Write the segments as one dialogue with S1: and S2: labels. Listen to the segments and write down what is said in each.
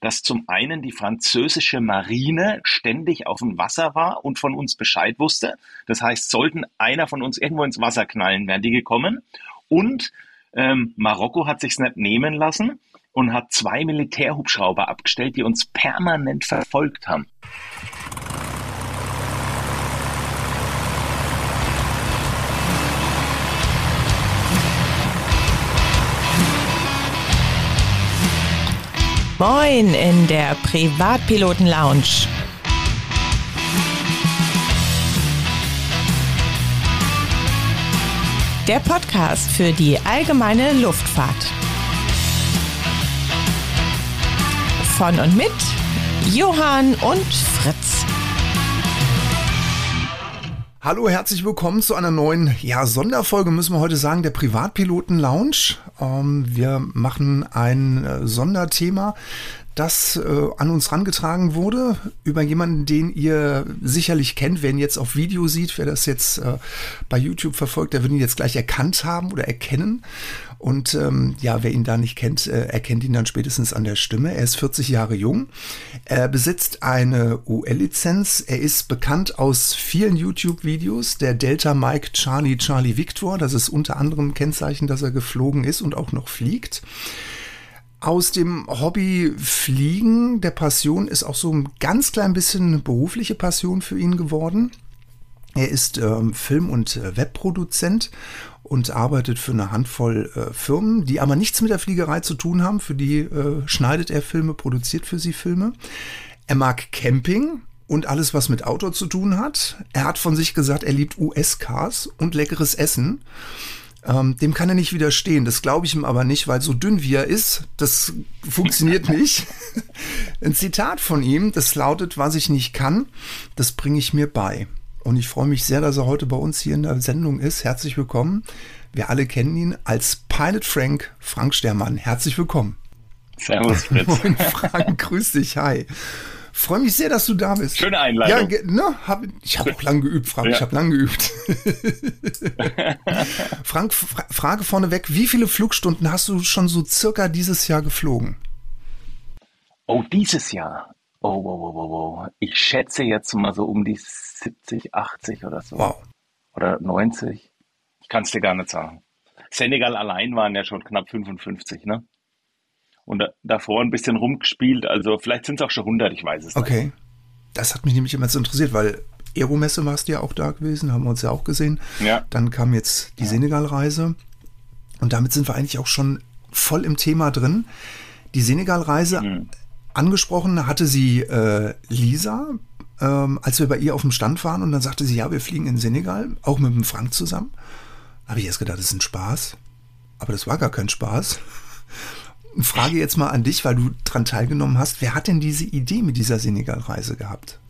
S1: dass zum einen die französische Marine ständig auf dem Wasser war und von uns Bescheid wusste. Das heißt, sollten einer von uns irgendwo ins Wasser knallen, wären die gekommen. Und Marokko hat sich's nicht nehmen lassen und hat 2 Militärhubschrauber abgestellt, die uns permanent verfolgt haben.
S2: Moin in der Privatpiloten-Lounge. Der Podcast für die allgemeine Luftfahrt. Von und mit Johann und Fritz.
S3: Hallo, herzlich willkommen zu einer neuen Sonderfolge, müssen wir heute sagen, der Privatpiloten-Lounge. Wir machen ein Sonderthema, das an uns herangetragen wurde, über jemanden, den ihr sicherlich kennt. Wer ihn jetzt auf Video sieht, wer das jetzt bei YouTube verfolgt, der wird ihn jetzt gleich erkannt haben oder erkennen. Und wer ihn da nicht kennt, erkennt ihn dann spätestens an der Stimme. Er ist 40 Jahre jung. Er besitzt eine UL-Lizenz. Er ist bekannt aus vielen YouTube-Videos. Der Delta Mike Charlie Charlie Victor. Das ist unter anderem Kennzeichen, dass er geflogen ist und auch noch fliegt. Aus dem Hobby Fliegen, der Passion, ist auch so ein ganz klein bisschen berufliche Passion für ihn geworden. Er ist Film- und Webproduzent und arbeitet für eine Handvoll Firmen, die aber nichts mit der Fliegerei zu tun haben. Für die schneidet er Filme, produziert für sie Filme. Er mag Camping und alles, was mit Outdoor zu tun hat. Er hat von sich gesagt, er liebt US-Cars und leckeres Essen. Dem kann er nicht widerstehen. Das glaube ich ihm aber nicht, weil so dünn wie er ist, das funktioniert nicht. Ein Zitat von ihm, das lautet: Was ich nicht kann, das bringe ich mir bei. Und ich freue mich sehr, dass er heute bei uns hier in der Sendung ist. Herzlich willkommen. Wir alle kennen ihn als Pilot Frank Stermann. Herzlich willkommen.
S1: Servus, Fritz.
S3: Moin Frank, grüß dich, hi. Freue mich sehr, dass du da bist.
S1: Schöne Einleitung.
S3: Ja, ich habe auch lange geübt, Frank. Ja. Ich habe lange geübt. Frank, Frage vorneweg. Wie viele Flugstunden hast du schon so circa dieses Jahr geflogen?
S1: Oh, dieses Jahr? Oh. Ich schätze jetzt mal so um die 70, 80 oder so.
S3: Wow.
S1: Oder 90. Ich kann es dir gar nicht sagen. Senegal allein waren ja schon knapp 55, ne? Und davor ein bisschen rumgespielt, also vielleicht sind es auch schon 100, ich weiß es nicht.
S3: Okay, das hat mich nämlich immer so interessiert, weil Aeromesse warst du ja auch da gewesen, haben wir uns ja auch gesehen. Ja. Dann kam jetzt die Senegal-Reise und damit sind wir eigentlich auch schon voll im Thema drin. Die Senegal-Reise, angesprochen hatte sie Lisa, als wir bei ihr auf dem Stand waren, und dann sagte sie, ja, wir fliegen in Senegal, auch mit dem Frank zusammen. Da habe ich erst gedacht, das ist ein Spaß, aber das war gar kein Spaß. Frage jetzt mal an dich, weil du dran teilgenommen hast. Wer hat denn diese Idee mit dieser Senegal-Reise gehabt?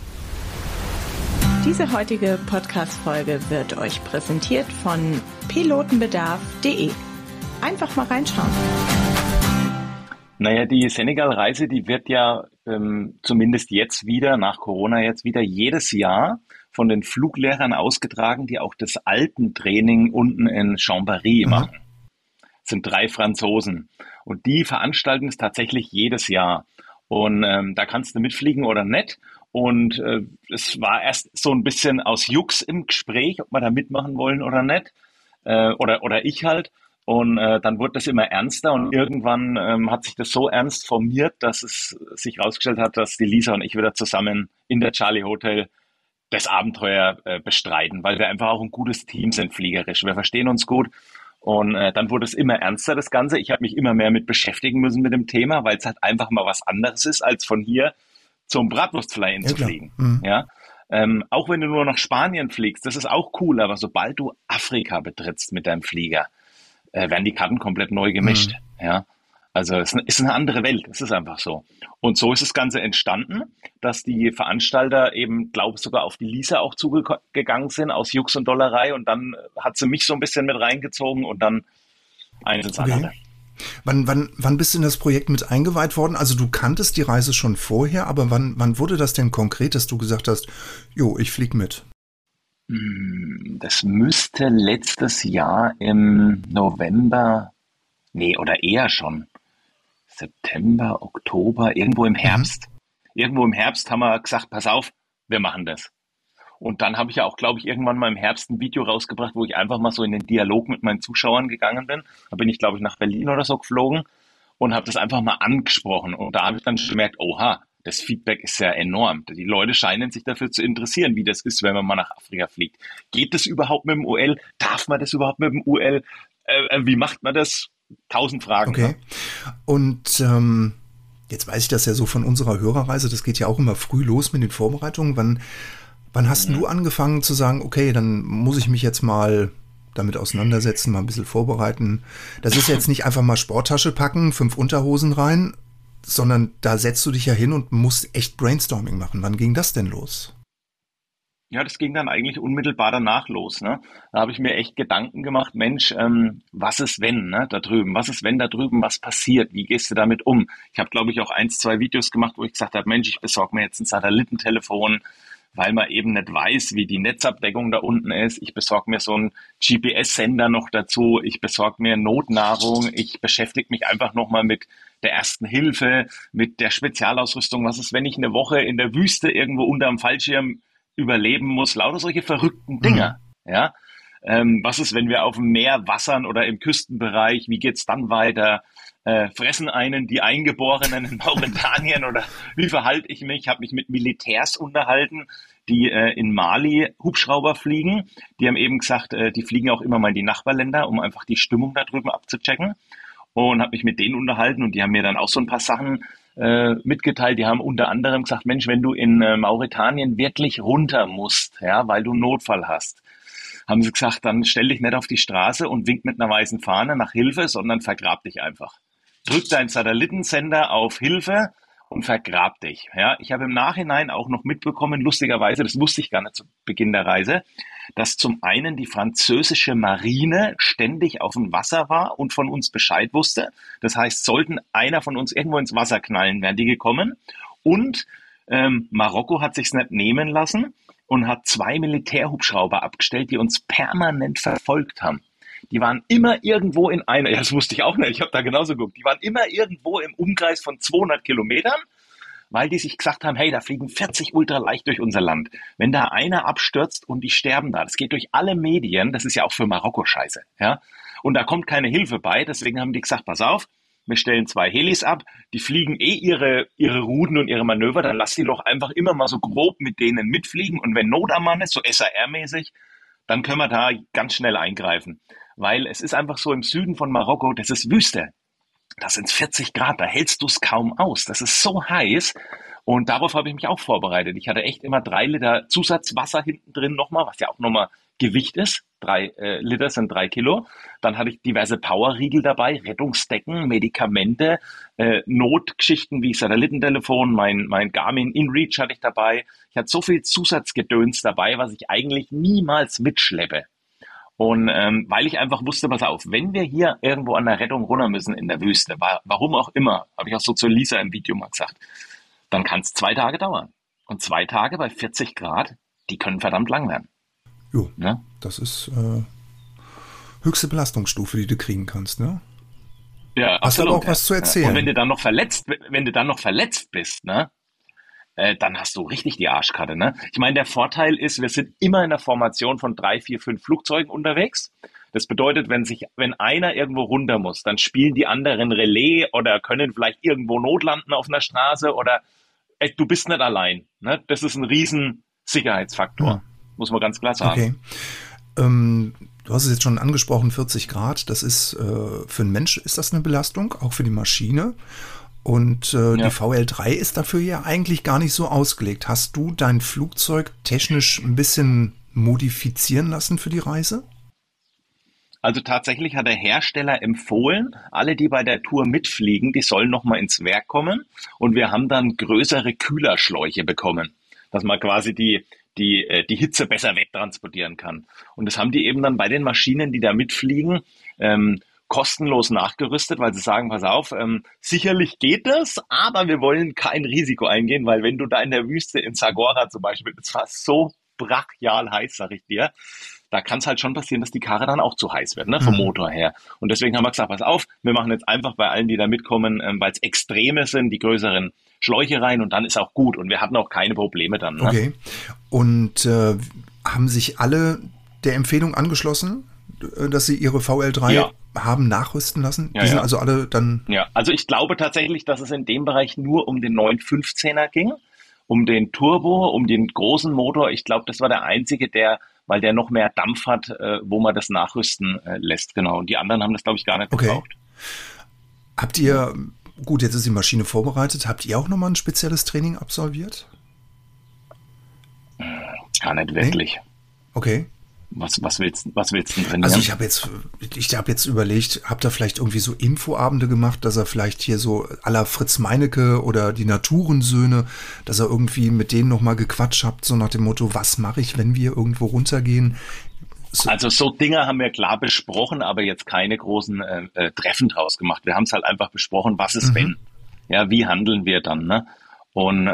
S2: Diese heutige Podcast-Folge wird euch präsentiert von pilotenbedarf.de. Einfach mal reinschauen.
S1: Naja, die Senegal-Reise, die wird ja zumindest jetzt wieder, nach Corona jetzt wieder, jedes Jahr von den Fluglehrern ausgetragen, die auch das Alpentraining unten in Chambéry machen. Sind 3 Franzosen und die veranstalten es tatsächlich jedes Jahr und da kannst du mitfliegen oder nicht, und es war erst so ein bisschen aus Jux im Gespräch, ob wir da mitmachen wollen oder nicht, oder ich halt, und dann wurde das immer ernster und irgendwann hat sich das so ernst formiert, dass es sich herausgestellt hat, dass die Lisa und ich wieder zusammen in der Charlie Hotel das Abenteuer bestreiten, weil wir einfach auch ein gutes Team sind fliegerisch, wir verstehen uns gut. Und dann wurde es immer ernster, das Ganze. Ich habe mich immer mehr mit beschäftigen müssen mit dem Thema, weil es halt einfach mal was anderes ist, als von hier zum Bratwurstfly zu fliegen. Ja? Auch wenn du nur nach Spanien fliegst, das ist auch cool, aber sobald du Afrika betrittst mit deinem Flieger, werden die Karten komplett neu gemischt. Ja? Also es ist eine andere Welt, es ist einfach so. Und so ist das Ganze entstanden, dass die Veranstalter eben, glaube ich, sogar auf die Lisa auch zugegangen sind, aus Jux und Dollerei, und dann hat sie mich so ein bisschen mit reingezogen und dann eins ins andere.
S3: Wann bist du in das Projekt mit eingeweiht worden? Also du kanntest die Reise schon vorher, aber wann wurde das denn konkret, dass du gesagt hast, jo, ich flieg mit?
S1: Das müsste letztes Jahr im November, oder eher schon, September, Oktober, irgendwo im Herbst. Irgendwo im Herbst haben wir gesagt, pass auf, wir machen das. Und dann habe ich ja auch, glaube ich, irgendwann mal im Herbst ein Video rausgebracht, wo ich einfach mal so in den Dialog mit meinen Zuschauern gegangen bin. Da bin ich, glaube ich, nach Berlin oder so geflogen und habe das einfach mal angesprochen. Und da habe ich dann schon gemerkt, oha, das Feedback ist ja enorm. Die Leute scheinen sich dafür zu interessieren, wie das ist, wenn man mal nach Afrika fliegt. Geht das überhaupt mit dem UL? Darf man das überhaupt mit dem UL? Wie macht man das? 1000 Fragen.
S3: Okay.
S1: Ne?
S3: Und jetzt weiß ich das ja so von unserer Hörerreise, das geht ja auch immer früh los mit den Vorbereitungen. Wann hast du angefangen zu sagen, okay, dann muss ich mich jetzt mal damit auseinandersetzen, mal ein bisschen vorbereiten? Das ist jetzt nicht einfach mal Sporttasche packen, 5 Unterhosen rein, sondern da setzt du dich ja hin und musst echt Brainstorming machen. Wann ging das denn los?
S1: Ja, das ging dann eigentlich unmittelbar danach los. Ne? Da habe ich mir echt Gedanken gemacht, Mensch, was ist wenn, ne, da drüben? Was ist wenn da drüben was passiert? Wie gehst du damit um? Ich habe, glaube ich, auch 1, 2 Videos gemacht, wo ich gesagt habe, Mensch, ich besorge mir jetzt ein Satellitentelefon, weil man eben nicht weiß, wie die Netzabdeckung da unten ist. Ich besorge mir so einen GPS-Sender noch dazu. Ich besorge mir Notnahrung. Ich beschäftige mich einfach nochmal mit der ersten Hilfe, mit der Spezialausrüstung. Was ist, wenn ich eine Woche in der Wüste irgendwo unterm Fallschirm überleben muss? Lauter solche verrückten Dinger. Ja? Was ist, wenn wir auf dem Meer wassern oder im Küstenbereich? Wie geht's dann weiter? Fressen einen die Eingeborenen in Mauretanien oder wie verhalte ich mich? Ich habe mich mit Militärs unterhalten, die in Mali Hubschrauber fliegen. Die haben eben gesagt, die fliegen auch immer mal in die Nachbarländer, um einfach die Stimmung da drüben abzuchecken. Und habe mich mit denen unterhalten und die haben mir dann auch so ein paar Sachen mitgeteilt. Die haben unter anderem gesagt, Mensch, wenn du in Mauretanien wirklich runter musst, ja, weil du einen Notfall hast, haben sie gesagt, dann stell dich nicht auf die Straße und wink mit einer weißen Fahne nach Hilfe, sondern vergrab dich einfach. Drück deinen Satellitensender auf Hilfe und vergrab dich. Ja, ich habe im Nachhinein auch noch mitbekommen, lustigerweise, das wusste ich gar nicht zu Beginn der Reise, dass zum einen die französische Marine ständig auf dem Wasser war und von uns Bescheid wusste. Das heißt, sollten einer von uns irgendwo ins Wasser knallen, wären die gekommen. Und Marokko hat sich's nicht nehmen lassen und hat 2 Militärhubschrauber abgestellt, die uns permanent verfolgt haben. Die waren immer irgendwo in einer, ja, das wusste ich auch nicht, ich habe da genauso geguckt, die waren immer irgendwo im Umkreis von 200 Kilometern, weil die sich gesagt haben, hey, da fliegen 40 ultraleicht durch unser Land. Wenn da einer abstürzt und die sterben da, das geht durch alle Medien, das ist ja auch für Marokko scheiße, ja. Und da kommt keine Hilfe bei, deswegen haben die gesagt, pass auf, wir stellen 2 Helis ab, die fliegen ihre Routen und ihre Manöver, dann lass die doch einfach immer mal so grob mit denen mitfliegen und wenn Not am Mann ist, so SAR-mäßig, dann können wir da ganz schnell eingreifen. Weil es ist einfach so im Süden von Marokko, das ist Wüste. Das sind 40 Grad, da hältst du es kaum aus. Das ist so heiß und darauf habe ich mich auch vorbereitet. Ich hatte echt immer 3 Liter Zusatzwasser hinten drin nochmal, was ja auch nochmal Gewicht ist. 3 Liter sind 3 Kilo. Dann hatte ich diverse Powerriegel dabei, Rettungsdecken, Medikamente, Notgeschichten wie Satellitentelefon, mein Garmin InReach hatte ich dabei. Ich hatte so viel Zusatzgedöns dabei, was ich eigentlich niemals mitschleppe. Und weil ich einfach wusste, pass auf, wenn wir hier irgendwo an der Rettung runter müssen in der Wüste, warum auch immer, habe ich auch so zu Lisa im Video mal gesagt, dann kann es 2 Tage dauern. Und 2 Tage bei 40 Grad, die können verdammt lang werden.
S3: Jo,
S1: ja?
S3: Das ist höchste Belastungsstufe, die du kriegen kannst, ne?
S1: Ja,
S3: hast
S1: absolut.
S3: Hast aber auch was zu erzählen.
S1: Und wenn du dann noch verletzt bist, ne? Dann hast du richtig die Arschkarte. Ne? Ich meine, der Vorteil ist, wir sind immer in der Formation von 3, 4, 5 Flugzeugen unterwegs. Das bedeutet, wenn einer irgendwo runter muss, dann spielen die anderen Relais oder können vielleicht irgendwo notlanden auf einer Straße oder du bist nicht allein. Ne? Das ist ein riesen Sicherheitsfaktor, muss man ganz klar sagen.
S3: Okay. Du hast es jetzt schon angesprochen, 40 Grad, das ist für einen Mensch ist das eine Belastung, auch für die Maschine. Und die VL3 ist dafür ja eigentlich gar nicht so ausgelegt. Hast du dein Flugzeug technisch ein bisschen modifizieren lassen für die Reise?
S1: Also tatsächlich hat der Hersteller empfohlen, alle, die bei der Tour mitfliegen, die sollen nochmal ins Werk kommen. Und wir haben dann größere Kühlerschläuche bekommen, dass man quasi die Hitze besser wegtransportieren kann. Und das haben die eben dann bei den Maschinen, die da mitfliegen, kostenlos nachgerüstet, weil sie sagen, pass auf, sicherlich geht das, aber wir wollen kein Risiko eingehen, weil wenn du da in der Wüste in Zagora zum Beispiel, das war so brachial heiß, sag ich dir, da kann es halt schon passieren, dass die Karre dann auch zu heiß wird, ne, vom Motor her. Und deswegen haben wir gesagt, pass auf, wir machen jetzt einfach bei allen, die da mitkommen, weil es Extreme sind, die größeren Schläuche rein und dann ist auch gut. Und wir hatten auch keine Probleme dann. Ne?
S3: Okay. Und haben sich alle der Empfehlung angeschlossen, dass sie ihre VL3 haben nachrüsten lassen? Die sind also alle dann...
S1: Ja, also ich glaube tatsächlich, dass es in dem Bereich nur um den 915er ging, um den Turbo, um den großen Motor. Ich glaube, das war der einzige, weil der noch mehr Dampf hat, wo man das nachrüsten lässt. Genau. Und die anderen haben das, glaube ich, gar nicht gebraucht.
S3: Habt ihr, gut, jetzt ist die Maschine vorbereitet, habt ihr auch nochmal ein spezielles Training absolviert?
S1: Gar nicht wirklich.
S3: Nee? Okay.
S1: Was willst du trainieren?
S3: Also ich habe jetzt überlegt, habt ihr vielleicht irgendwie so Infoabende gemacht, dass er vielleicht hier so à la Fritz Meinecke oder die Naturensöhne, dass er irgendwie mit denen nochmal gequatscht habt, so nach dem Motto, was mache ich, wenn wir irgendwo runtergehen?
S1: Also so Dinge haben wir klar besprochen, aber jetzt keine großen Treffen draus gemacht. Wir haben es halt einfach besprochen, was ist wenn? Ja, wie handeln wir dann? Ne? Und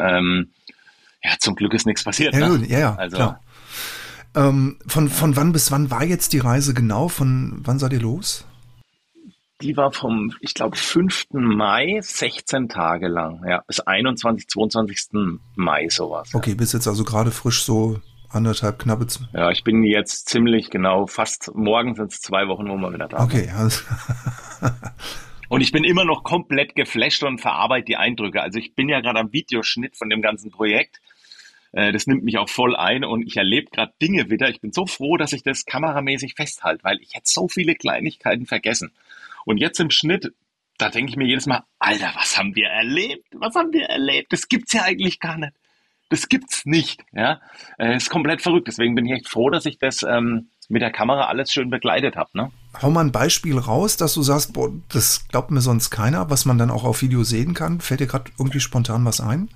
S1: zum Glück ist nichts passiert.
S3: Ja,
S1: ne?
S3: Gut, ja, also, klar. Von wann bis wann war jetzt die Reise genau? Von wann seid ihr los?
S1: Die war vom, ich glaube, 5. Mai, 16 Tage lang, bis 21., 22. Mai sowas.
S3: Okay, bis jetzt also gerade frisch so anderthalb, knappe...
S1: Ja, ich bin jetzt ziemlich genau, fast morgen sind es 2 Wochen, wo wir wieder da sind.
S3: Okay. Also
S1: und ich bin immer noch komplett geflasht und verarbeite die Eindrücke. Also ich bin ja gerade am Videoschnitt von dem ganzen Projekt. Das nimmt mich auch voll ein und ich erlebe gerade Dinge wieder. Ich bin so froh, dass ich das kameramäßig festhalte, weil ich hätte so viele Kleinigkeiten vergessen. Und jetzt im Schnitt, da denke ich mir jedes Mal, Alter, was haben wir erlebt? Was haben wir erlebt? Das gibt's ja eigentlich gar nicht. Das gibt's nicht. Ja, ist komplett verrückt. Deswegen bin ich echt froh, dass ich das mit der Kamera alles schön begleitet habe. Ne?
S3: Hau mal ein Beispiel raus, dass du sagst, boah, das glaubt mir sonst keiner, was man dann auch auf Video sehen kann. Fällt dir gerade irgendwie spontan was ein?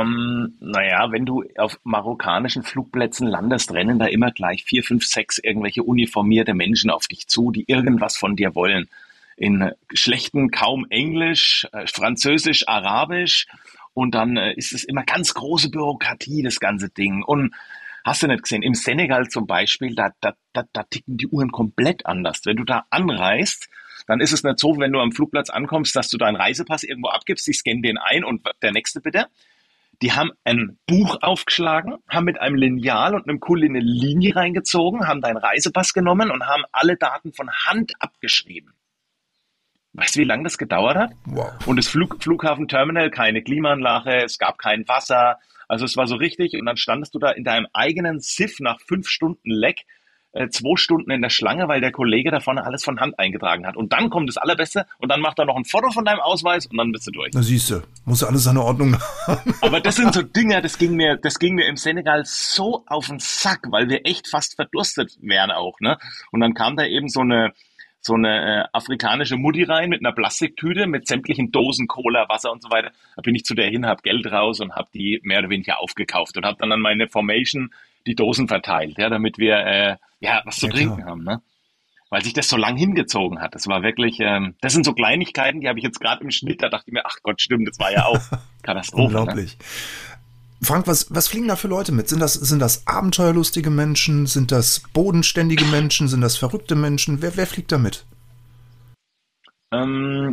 S1: Wenn du auf marokkanischen Flugplätzen landest, rennen da immer gleich 4, 5, 6 irgendwelche uniformierte Menschen auf dich zu, die irgendwas von dir wollen. In schlechten kaum Englisch, Französisch, Arabisch und dann ist es immer ganz große Bürokratie, das ganze Ding. Und hast du nicht gesehen, im Senegal zum Beispiel, da ticken die Uhren komplett anders. Wenn du da anreist, dann ist es nicht so, wenn du am Flugplatz ankommst, dass du deinen Reisepass irgendwo abgibst, die scannen den ein und der nächste bitte. Die haben ein Buch aufgeschlagen, haben mit einem Lineal und einem Kuli eine Linie reingezogen, haben deinen Reisepass genommen und haben alle Daten von Hand abgeschrieben. Weißt du, wie lange das gedauert hat?
S3: Wow.
S1: Und das Flughafenterminal, keine Klimaanlage, es gab kein Wasser. Also es war so richtig und dann standest du da in deinem eigenen Siff nach 5 Stunden Leck, 2 Stunden in der Schlange, weil der Kollege da vorne alles von Hand eingetragen hat. Und dann kommt das Allerbeste und dann macht er noch ein Foto von deinem Ausweis und dann bist du durch.
S3: Na siehste, muss alles seine Ordnung haben.
S1: Aber das sind so Dinge, das ging mir im Senegal so auf den Sack, weil wir echt fast verdurstet wären auch, ne? Und dann kam da eben so eine afrikanische Mutti rein mit einer Plastiktüte mit sämtlichen Dosen Cola, Wasser und so weiter. Da bin ich zu der hin, hab Geld raus und hab die mehr oder weniger aufgekauft und hab dann an meine Formation die Dosen verteilt, ja, damit wir was zu trinken haben, ne? Weil sich das so lang hingezogen hat. Das war wirklich, das sind so Kleinigkeiten, die habe ich jetzt gerade im Schnitt, da dachte ich mir, ach Gott, stimmt, das war ja auch Katastrophe.
S3: Unglaublich. Ne? Frank, was fliegen da für Leute mit? Sind das abenteuerlustige Menschen? Sind das bodenständige Menschen? Sind das verrückte Menschen? Wer fliegt da mit?
S1: Da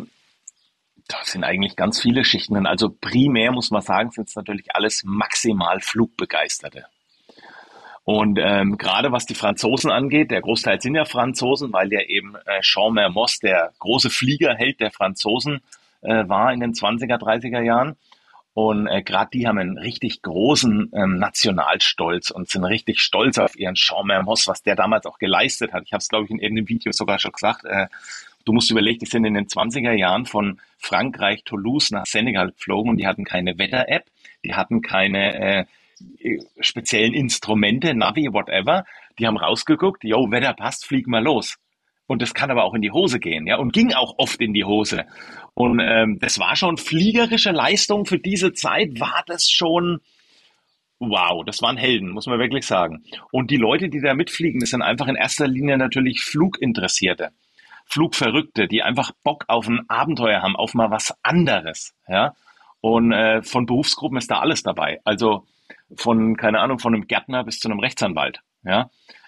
S1: sind eigentlich ganz viele Schichten. Also primär muss man sagen, sind es natürlich alles maximal Flugbegeisterte. Und gerade was die Franzosen angeht, der Großteil sind ja Franzosen, weil ja eben Jean Mermoz der große Fliegerheld der Franzosen war in den 20er, 30er Jahren. Und gerade die haben einen richtig großen Nationalstolz und sind richtig stolz auf ihren Jean Mermoz, was der damals auch geleistet hat. Ich habe es, glaube ich, in irgendeinem Video sogar schon gesagt. Du musst überlegen, die sind in den 20er Jahren von Frankreich, Toulouse nach Senegal geflogen und die hatten keine Wetter-App, die hatten keine speziellen Instrumente, Navi, whatever. Die haben rausgeguckt, jo, Wetter passt, flieg mal los. Und das kann aber auch in die Hose gehen, ja, und ging auch oft in die Hose. Und das war schon fliegerische Leistung für diese Zeit, war das schon, wow, das waren Helden, muss man wirklich sagen. Und die Leute, die da mitfliegen, das sind einfach in erster Linie natürlich Fluginteressierte, Flugverrückte, die einfach Bock auf ein Abenteuer haben, auf mal was anderes, ja. Und von Berufsgruppen ist da alles dabei. Also von, keine Ahnung, von einem Gärtner bis zu einem Rechtsanwalt, ja.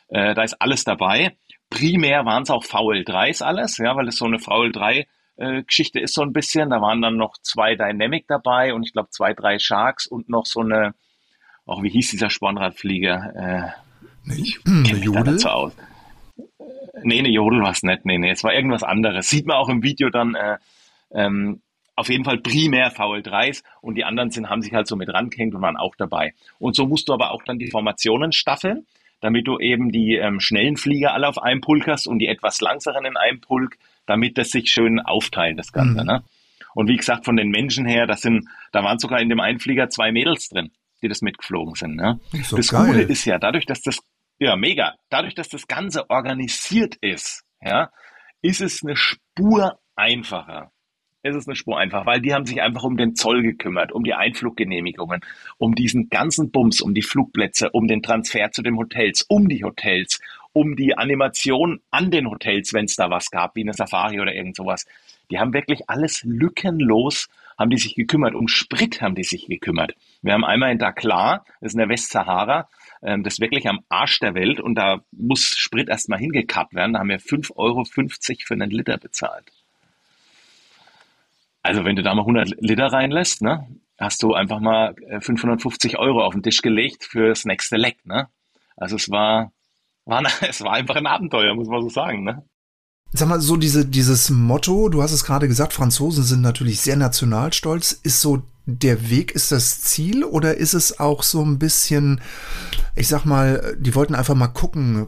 S1: Da ist alles dabei. Primär waren es auch VL3s alles, ja, weil es so eine VL3 Geschichte ist so ein bisschen. Da waren dann noch 2 Dynamic dabei und ich glaube 2, 3 Sharks und noch so eine, auch wie hieß dieser Spornradflieger? Ich
S3: Eine
S1: kenne mich da
S3: Jodel?
S1: nicht so aus. Nee, eine Jodel war es nicht. Nee, es war irgendwas anderes. Sieht man auch im Video dann auf jeden Fall primär VL3s und die anderen haben sich halt so mit rangehängt und waren auch dabei. Und so musst du aber auch dann die Formationen staffeln, damit du eben die schnellen Flieger alle auf einem Pulk hast und die etwas langsameren in einem Pulk, damit das sich schön aufteilt, das Ganze.
S3: Mhm.
S1: Ne? Und wie gesagt, von den Menschen her, da waren sogar in dem einen Flieger 2 Mädels drin, die das mitgeflogen sind. Ne?
S3: Ist doch
S1: Das Coole
S3: geil.
S1: ist ja, ja, mega, dadurch, dass das Ganze organisiert ist, ja, ist es eine Spur einfacher. Es ist eine Spur einfach, weil die haben sich einfach um den Zoll gekümmert, um die Einfluggenehmigungen, um diesen ganzen Bums, um die Flugplätze, um den Transfer zu den Hotels, um die Hotels, um die Animation an den Hotels, wenn es da was gab, wie eine Safari oder irgend sowas. Die haben wirklich alles lückenlos, haben die sich gekümmert. Um Sprit haben die sich gekümmert. Wir haben einmal in Dakhla, das ist in der Westsahara, das ist wirklich am Arsch der Welt und da muss Sprit erstmal hingekappt werden. Da haben wir 5,50 € für einen Liter bezahlt. Also wenn du da mal 100 Liter reinlässt, ne, hast du einfach mal 550 € auf den Tisch gelegt fürs nächste Leck, ne? Also es war einfach ein Abenteuer, muss man so sagen, ne?
S3: Sag mal, so dieses Motto, du hast es gerade gesagt, Franzosen sind natürlich sehr nationalstolz. Ist so der Weg ist das Ziel oder ist es auch so ein bisschen, ich sag mal, die wollten einfach mal gucken,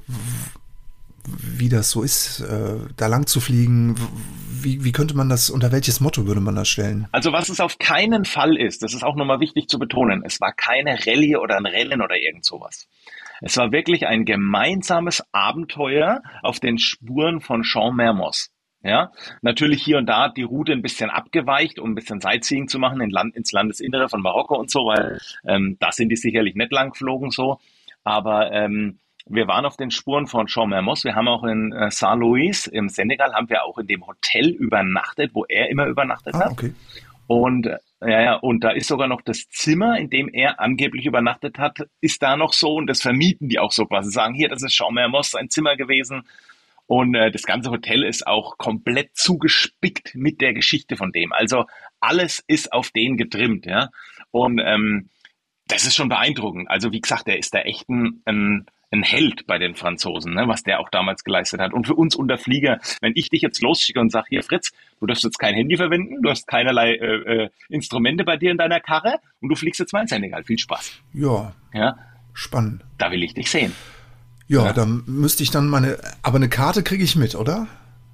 S3: wie das so ist, da lang zu fliegen? Wie könnte man das, unter welches Motto würde man das stellen?
S1: Also was es auf keinen Fall ist, das ist auch nochmal wichtig zu betonen, es war keine Rallye oder ein Rennen oder irgend sowas. Es war wirklich ein gemeinsames Abenteuer auf den Spuren von Jean Mermoz. Ja, natürlich hier und da die Route ein bisschen abgeweicht, um ein bisschen Sightseeing zu machen ins Landesinnere von Marokko und so, weil da sind die sicherlich nicht lang geflogen so. Aber wir waren auf den Spuren von Jean Mermoz. Wir haben auch in Saint-Louis im Senegal, haben wir auch in dem Hotel übernachtet, wo er immer übernachtet
S3: Ah,
S1: hat.
S3: okay.
S1: Und und da ist sogar noch das Zimmer, in dem er angeblich übernachtet hat, ist da noch so und das vermieten die auch so quasi. Sagen, hier, das ist Jean Mermoz sein Zimmer gewesen. Und das ganze Hotel ist auch komplett zugespickt mit der Geschichte von dem. Also alles ist auf den getrimmt, ja. Und das ist schon beeindruckend. Also wie gesagt, der ist da echt ein Held bei den Franzosen, ne, was der auch damals geleistet hat. Und für uns unter Flieger, wenn ich dich jetzt losschicke und sage, hier Fritz, du darfst jetzt kein Handy verwenden, du hast keinerlei Instrumente bei dir in deiner Karre und du fliegst jetzt mal in Senegal. Viel Spaß.
S3: Ja,
S1: Ja,
S3: spannend.
S1: da will ich dich sehen.
S3: Ja,
S1: Ja.
S3: dann müsste ich dann aber eine Karte kriege ich mit, oder?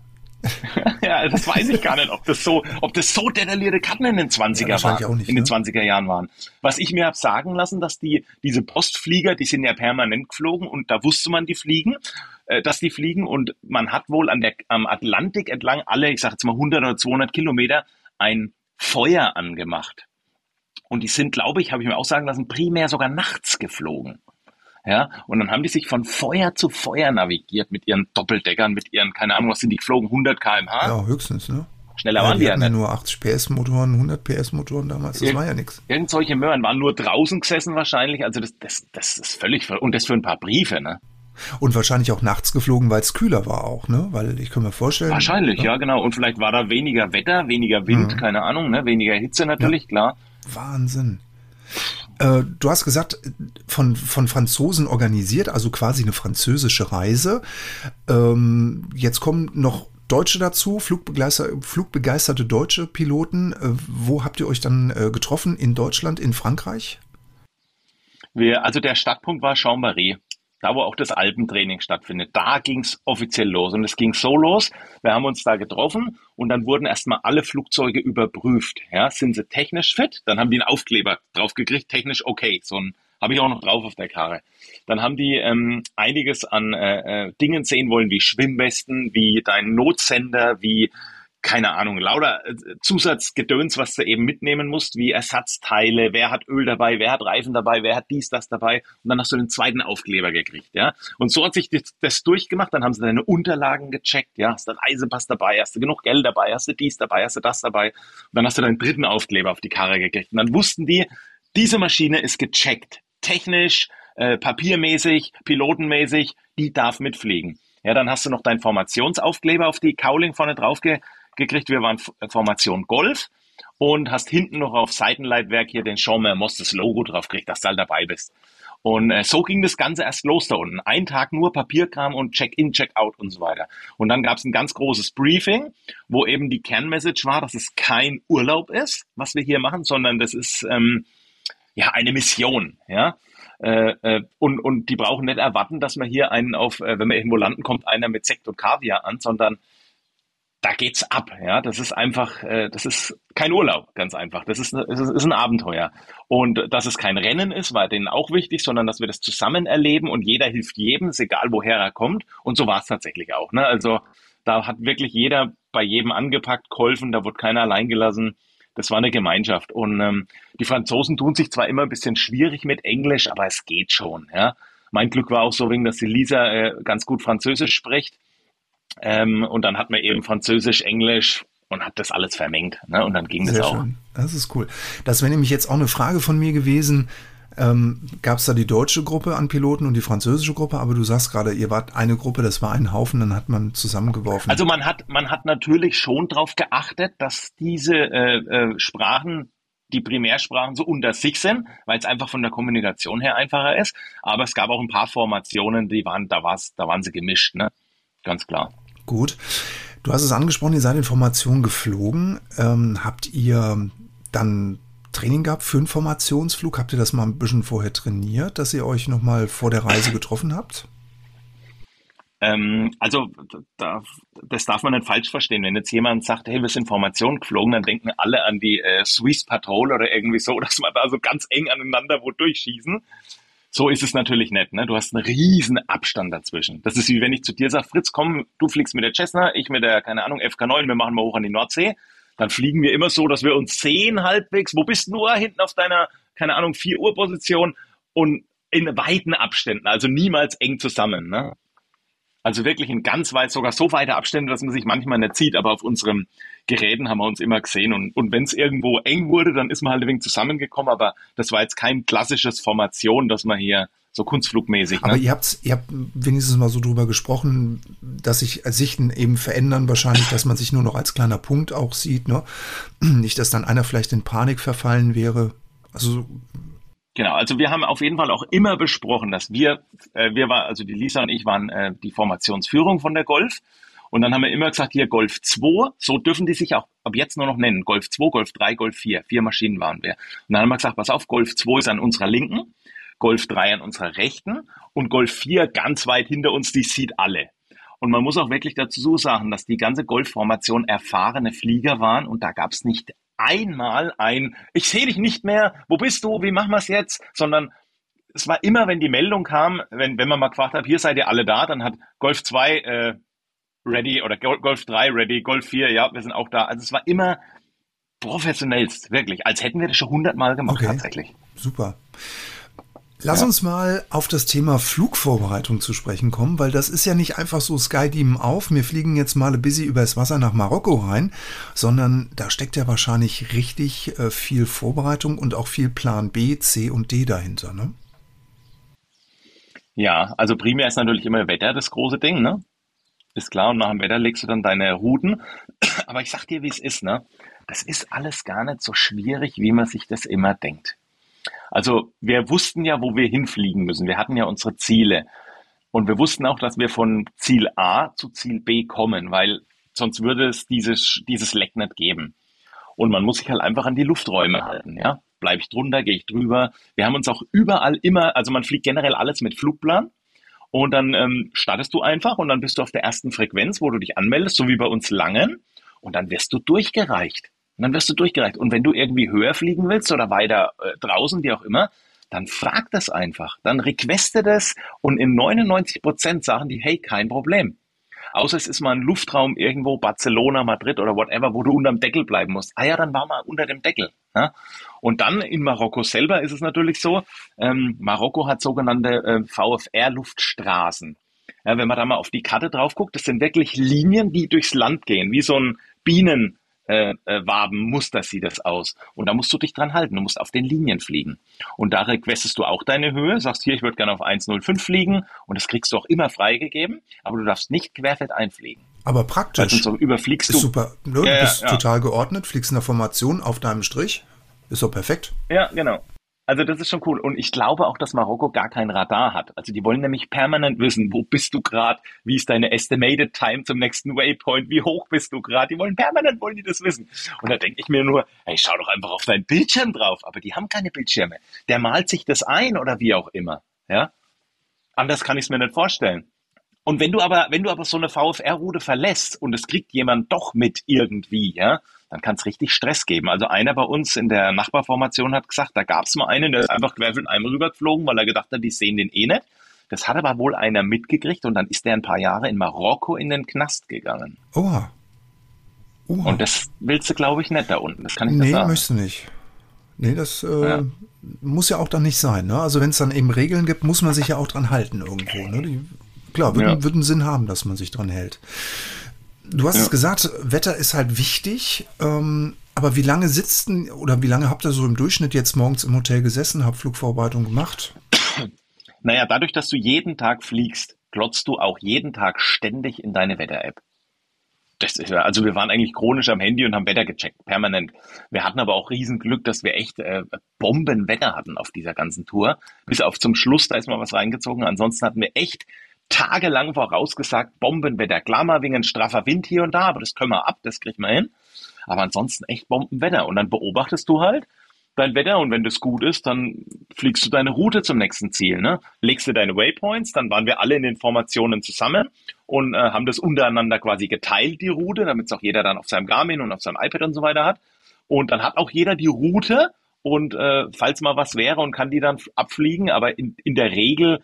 S1: Ja, das weiß ich gar nicht, ob das so detaillierte Karten in den 20er
S3: wahrscheinlich
S1: waren,
S3: auch nicht,
S1: in den
S3: ne?
S1: 20er Jahren waren. Was ich mir habe sagen lassen, dass diese Postflieger, die sind ja permanent geflogen und da wusste man, dass die fliegen und man hat wohl am Atlantik entlang alle, ich sage jetzt mal 100 oder 200 Kilometer, ein Feuer angemacht. Und die sind, glaube ich, habe ich mir auch sagen lassen, primär sogar nachts geflogen. Ja, und dann haben die sich von Feuer zu Feuer navigiert mit ihren Doppeldeckern, mit ihren, keine Ahnung, was sind die geflogen, 100 km/h?
S3: Ja, höchstens, ne?
S1: Schneller
S3: Ja,
S1: waren die
S3: die
S1: ja
S3: hatten ja
S1: nicht.
S3: nur 80 PS Motoren, 100 PS Motoren damals, das war ja nichts.
S1: Irgend solche Möhren waren nur draußen gesessen wahrscheinlich, also das ist völlig und das für ein paar Briefe, ne?
S3: Und wahrscheinlich auch nachts geflogen, weil es kühler war auch, ne? Weil ich kann mir vorstellen.
S1: Wahrscheinlich,
S3: ne?
S1: ja, genau. Und vielleicht war da weniger Wetter, weniger Wind, keine Ahnung, ne? Weniger Hitze natürlich, klar.
S3: Wahnsinn. Du hast gesagt, von Franzosen organisiert, also quasi eine französische Reise. Jetzt kommen noch Deutsche dazu, flugbegeisterte deutsche Piloten. Wo habt ihr euch dann getroffen? In Deutschland, in Frankreich?
S1: Also der Startpunkt war Chambéry, da wo auch das Alpentraining stattfindet. Da ging es offiziell los und es ging so los, wir haben uns da getroffen und dann wurden erstmal alle Flugzeuge überprüft. Ja, sind sie technisch fit? Dann haben die einen Aufkleber drauf gekriegt, technisch okay, so ein habe ich auch noch drauf auf der Karre. Dann haben die einiges an Dingen sehen wollen, wie Schwimmwesten, wie dein Notsender, wie keine Ahnung, lauter Zusatzgedöns, was du eben mitnehmen musst, wie Ersatzteile, wer hat Öl dabei, wer hat Reifen dabei, wer hat dies, das dabei. Und dann hast du den zweiten Aufkleber gekriegt, ja. Und so hat sich das durchgemacht, dann haben sie deine Unterlagen gecheckt, ja. Hast du Reisepass dabei, hast du genug Geld dabei, hast du dies dabei, hast du das dabei. Und dann hast du deinen dritten Aufkleber auf die Karre gekriegt. Und dann wussten die, diese Maschine ist gecheckt. Technisch, papiermäßig, pilotenmäßig, die darf mitfliegen. Ja, dann hast du noch deinen Formationsaufkleber auf die Cowling vorne drauf gekriegt. Wir waren Formation Golf und hast hinten noch auf Seitenleitwerk hier den Jean Mermoz, das Logo drauf gekriegt, dass du halt dabei bist. Und so ging das Ganze erst los da unten. Ein Tag nur Papierkram und Check-in, Check-out und so weiter. Und dann gab es ein ganz großes Briefing, wo eben die Kernmessage war, dass es kein Urlaub ist, was wir hier machen, sondern das ist eine Mission. Ja. Und die brauchen nicht erwarten, dass man hier einen wenn man irgendwo landen, kommt einer mit Sekt und Kaviar an, sondern da geht's ab, ja. Das ist einfach, das ist kein Urlaub, ganz einfach. Das ist ein Abenteuer. Und dass es kein Rennen ist, war denen auch wichtig, sondern dass wir das zusammen erleben und jeder hilft jedem, ist egal woher er kommt. Und so war es tatsächlich auch, ne? Also da hat wirklich jeder bei jedem angepackt, geholfen, da wurde keiner allein gelassen. Das war eine Gemeinschaft. Und die Franzosen tun sich zwar immer ein bisschen schwierig mit Englisch, aber es geht schon, ja. Mein Glück war auch so, dass die Lisa ganz gut Französisch spricht. Und dann hat man eben Französisch, Englisch und hat das alles vermengt. Ne? Und dann ging das auch.
S3: Schön. Das ist cool. Das wäre nämlich jetzt auch eine Frage von mir gewesen. Gab es da die deutsche Gruppe an Piloten und die französische Gruppe? Aber du sagst gerade, ihr wart eine Gruppe, das war ein Haufen, dann hat man zusammengeworfen.
S1: Also man hat natürlich schon darauf geachtet, dass diese Sprachen, die Primärsprachen, so unter sich sind, weil es einfach von der Kommunikation her einfacher ist. Aber es gab auch ein paar Formationen, da waren sie gemischt, ne? Ganz klar.
S3: Gut. Du hast es angesprochen, ihr seid in Formation geflogen. Habt ihr dann Training gehabt für einen Formationsflug? Habt ihr das mal ein bisschen vorher trainiert, dass ihr euch nochmal vor der Reise getroffen habt?
S1: Also das darf man nicht falsch verstehen. Wenn jetzt jemand sagt, hey, wir sind Formation geflogen, dann denken alle an die Swiss Patrol oder irgendwie so, dass man da so ganz eng aneinander wo durchschießen. So ist es natürlich nicht, ne? Du hast einen riesen Abstand dazwischen. Das ist wie wenn ich zu dir sage, Fritz, komm, du fliegst mit der Cessna, ich mit der, keine Ahnung, FK9, wir machen mal hoch an die Nordsee. Dann fliegen wir immer so, dass wir uns sehen halbwegs. Wo bist du nur? Hinten auf deiner, keine Ahnung, 4 Uhr Position und in weiten Abständen, also niemals eng zusammen, ne? Also wirklich in ganz weit, sogar so weite Abstände, dass man sich manchmal nicht sieht, aber auf unseren Geräten haben wir uns immer gesehen. Und wenn es irgendwo eng wurde, dann ist man halt ein wenig zusammengekommen, aber das war jetzt kein klassisches Formation, dass man hier so kunstflugmäßig.
S3: Aber
S1: ne?
S3: ihr habt wenigstens mal so drüber gesprochen, dass sich Sichten eben verändern, wahrscheinlich, dass man sich nur noch als kleiner Punkt auch sieht, ne? Nicht, dass dann einer vielleicht in Panik verfallen wäre. Also
S1: Genau, also wir haben auf jeden Fall auch immer besprochen, dass also die Lisa und ich waren die Formationsführung von der Golf. Und dann haben wir immer gesagt, hier Golf 2, so dürfen die sich auch ab jetzt nur noch nennen. Golf 2, Golf 3, Golf 4, 4 Maschinen waren wir. Und dann haben wir gesagt, pass auf, Golf 2 ist an unserer linken, Golf 3 an unserer rechten und Golf 4 ganz weit hinter uns, die sieht alle. Und man muss auch wirklich dazu sagen, dass die ganze Golfformation erfahrene Flieger waren und da gab es nicht einmal ich sehe dich nicht mehr, wo bist du, wie machen wir es jetzt, sondern es war immer, wenn die Meldung kam, wenn man mal gefragt hat, hier seid ihr alle da, dann hat Golf 2 ready oder Golf 3 ready, Golf 4, ja, wir sind auch da. Also es war immer professionellst, wirklich, als hätten wir das schon 100-mal gemacht,
S3: okay,
S1: tatsächlich.
S3: Super. Lass uns mal auf das Thema Flugvorbereitung zu sprechen kommen, weil das ist ja nicht einfach so Skydiven auf, wir fliegen jetzt mal busy übers Wasser nach Marokko rein, sondern da steckt ja wahrscheinlich richtig viel Vorbereitung und auch viel Plan B, C und D dahinter, ne?
S1: Ja, also primär ist natürlich immer Wetter das große Ding, ne? Ist klar, und nach dem Wetter legst du dann deine Routen. Aber ich sag dir, wie es ist, ne? Das ist alles gar nicht so schwierig, wie man sich das immer denkt. Also wir wussten ja, wo wir hinfliegen müssen. Wir hatten ja unsere Ziele. Und wir wussten auch, dass wir von Ziel A zu Ziel B kommen, weil sonst würde es dieses Leck nicht geben. Und man muss sich halt einfach an die Lufträume halten, ja? Bleibe ich drunter, gehe ich drüber. Wir haben uns auch überall immer, also man fliegt generell alles mit Flugplan. Und dann startest du einfach und dann bist du auf der ersten Frequenz, wo du dich anmeldest, so wie bei uns Langen. Und dann wirst du durchgereicht. Und wenn du irgendwie höher fliegen willst oder weiter draußen, wie auch immer, dann frag das einfach. Dann requeste das und in 99% sagen die, hey, kein Problem. Außer es ist mal ein Luftraum irgendwo, Barcelona, Madrid oder whatever, wo du unterm Deckel bleiben musst. Ah ja, dann war mal unter dem Deckel. Ja? Und dann in Marokko selber ist es natürlich so, Marokko hat sogenannte VFR-Luftstraßen. Ja, wenn man da mal auf die Karte drauf guckt, das sind wirklich Linien, die durchs Land gehen, wie so ein Waben Muster sieht das aus. Und da musst du dich dran halten. Du musst auf den Linien fliegen. Und da requestest du auch deine Höhe, sagst hier, ich würde gerne auf 1,05 fliegen und das kriegst du auch immer freigegeben, aber du darfst nicht querfeld einfliegen.
S3: Aber praktisch.
S1: So überfliegst du.
S3: Super. Ne? Du bist total geordnet, fliegst in der Formation auf deinem Strich. Ist doch perfekt.
S1: Ja, genau. Also das ist schon cool. Und ich glaube auch, dass Marokko gar kein Radar hat. Also die wollen nämlich permanent wissen, wo bist du gerade, wie ist deine Estimated Time zum nächsten Waypoint, wie hoch bist du gerade. Die wollen das wissen. Und da denke ich mir nur, hey, schau doch einfach auf deinen Bildschirm drauf. Aber die haben keine Bildschirme. Der malt sich das ein oder wie auch immer. Ja? Anders kann ich es mir nicht vorstellen. Und wenn du aber so eine VFR-Route verlässt und es kriegt jemand doch mit irgendwie, ja, dann kann es richtig Stress geben. Also einer bei uns in der Nachbarformation hat gesagt, da gab es mal einen, der ist einfach querfeld einmal rübergeflogen, weil er gedacht hat, die sehen den eh nicht. Das hat aber wohl einer mitgekriegt und dann ist der ein paar Jahre in Marokko in den Knast gegangen.
S3: Oha.
S1: Und das willst du, glaube ich, nicht da unten. Das kann ich nicht sagen.
S3: Nee, möchtest du nicht. Nee, das muss ja auch dann nicht sein. Ne? Also wenn es dann eben Regeln gibt, muss man sich ja auch dran halten irgendwo. Ne? Klar, wird einen Sinn haben, dass man sich dran hält. Du hast es gesagt, Wetter ist halt wichtig, aber wie lange wie lange habt ihr so im Durchschnitt jetzt morgens im Hotel gesessen, habt Flugvorbereitung gemacht?
S1: Naja, dadurch, dass du jeden Tag fliegst, glotzt du auch jeden Tag ständig in deine Wetter-App. Also wir waren eigentlich chronisch am Handy und haben Wetter gecheckt, permanent. Wir hatten aber auch Riesenglück, dass wir echt Bombenwetter hatten auf dieser ganzen Tour. Bis auf zum Schluss, da ist mal was reingezogen. Ansonsten hatten wir echt tagelang vorausgesagt, Bombenwetter. Klar mal wegen ein straffer Wind hier und da, aber das können wir ab, das kriegen wir hin. Aber ansonsten echt Bombenwetter. Und dann beobachtest du halt dein Wetter und wenn das gut ist, dann fliegst du deine Route zum nächsten Ziel. Ne? Legst du deine Waypoints, dann waren wir alle in den Formationen zusammen und haben das untereinander quasi geteilt, die Route, damit es auch jeder dann auf seinem Garmin und auf seinem iPad und so weiter hat. Und dann hat auch jeder die Route und falls mal was wäre und kann die dann abfliegen, aber in der Regel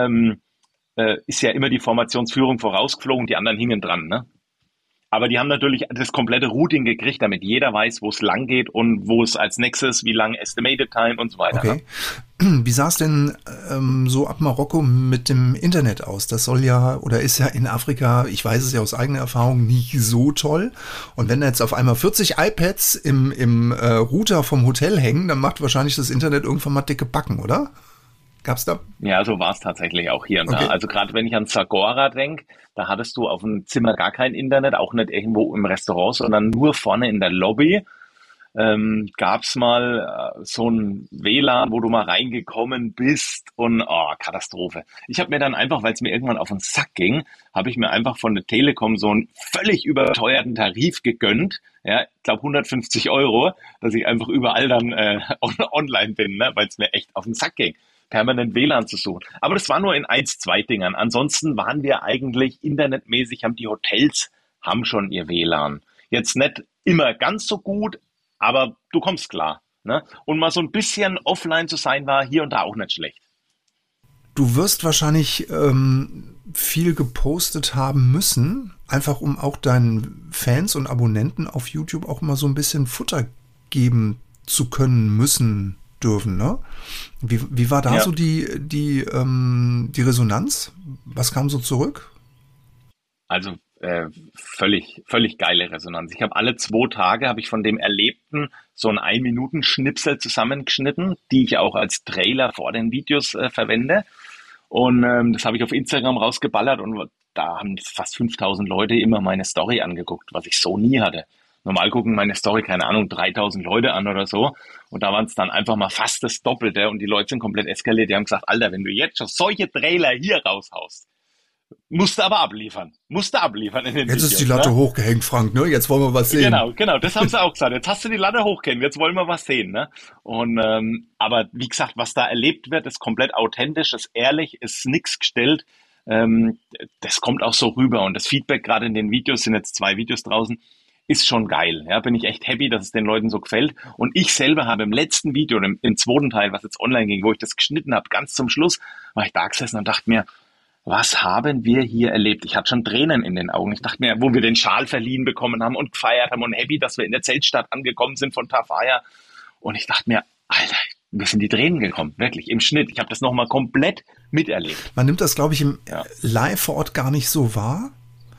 S1: ist ja immer die Formationsführung vorausgeflogen, die anderen hingen dran, ne? Aber die haben natürlich das komplette Routing gekriegt, damit jeder weiß, wo es lang geht und wo es als nächstes, wie lang Estimated Time und so weiter.
S3: Okay. Wie sah es denn so ab Marokko mit dem Internet aus? Das soll ja oder ist ja in Afrika, ich weiß es ja aus eigener Erfahrung, nicht so toll. Und wenn da jetzt auf einmal 40 iPads im Router vom Hotel hängen, dann macht wahrscheinlich das Internet irgendwann mal dicke Backen, oder? Gab's da?
S1: Ja, so war es tatsächlich auch hier und
S3: Okay.
S1: da. Also gerade wenn ich an Zagora denke, da hattest du auf dem Zimmer gar kein Internet, auch nicht irgendwo im Restaurant, sondern nur vorne in der Lobby. Gab's mal so ein WLAN, wo du mal reingekommen bist und Katastrophe. Ich habe mir dann einfach, weil es mir irgendwann auf den Sack ging, habe ich mir einfach von der Telekom so einen völlig überteuerten Tarif gegönnt. Ja, ich glaube 150 €, dass ich einfach überall dann online bin, ne, weil es mir echt auf den Sack ging, permanent WLAN zu suchen. Aber das war nur in 1, 2 Dingern. Ansonsten waren wir eigentlich internetmäßig, die Hotels haben schon ihr WLAN. Jetzt nicht immer ganz so gut, aber du kommst klar. Ne? Und mal so ein bisschen offline zu sein, war hier und da auch nicht schlecht.
S3: Du wirst wahrscheinlich viel gepostet haben müssen, einfach um auch deinen Fans und Abonnenten auf YouTube auch mal so ein bisschen Futter geben zu können, müssen, dürfen, ne? Wie war da
S1: Ja.
S3: so die Resonanz? Was kam so zurück?
S1: Also völlig geile Resonanz. Ich habe alle 2 Tage habe ich von dem Erlebten so ein 1-Minuten-Schnipsel zusammengeschnitten, die ich auch als Trailer vor den Videos verwende. Und das habe ich auf Instagram rausgeballert und da haben fast 5.000 Leute immer meine Story angeguckt, was ich so nie hatte. Normal gucken meine Story, keine Ahnung, 3.000 Leute an oder so. Und da waren es dann einfach mal fast das Doppelte und die Leute sind komplett eskaliert. Die haben gesagt, Alter, wenn du jetzt schon solche Trailer hier raushaust, musst du aber abliefern. Musst du abliefern in den
S3: Jetzt
S1: Videos,
S3: ist die Latte
S1: ne?
S3: hochgehängt, Frank, ne? Jetzt wollen wir was sehen.
S1: Genau, das haben sie auch gesagt. Jetzt hast du die Latte hochgehängt, jetzt wollen wir was sehen, ne? Und aber wie gesagt, was da erlebt wird, ist komplett authentisch, ist ehrlich, ist nix gestellt. Das kommt auch so rüber und das Feedback gerade in den Videos, sind jetzt 2 Videos draußen, ist schon geil. Ja, bin ich echt happy, dass es den Leuten so gefällt. Und ich selber habe im letzten Video, im 2. Teil, was jetzt online ging, wo ich das geschnitten habe, ganz zum Schluss, war ich da gesessen und dachte mir, was haben wir hier erlebt? Ich hatte schon Tränen in den Augen. Ich dachte mir, wo wir den Schal verliehen bekommen haben und gefeiert haben und happy, dass wir in der Zeltstadt angekommen sind von Tafaya. Und ich dachte mir, Alter, mir sind die Tränen gekommen, wirklich, im Schnitt. Ich habe das nochmal komplett miterlebt.
S3: Man nimmt das, glaube ich, im
S1: Ja.
S3: Live vor Ort gar nicht so wahr,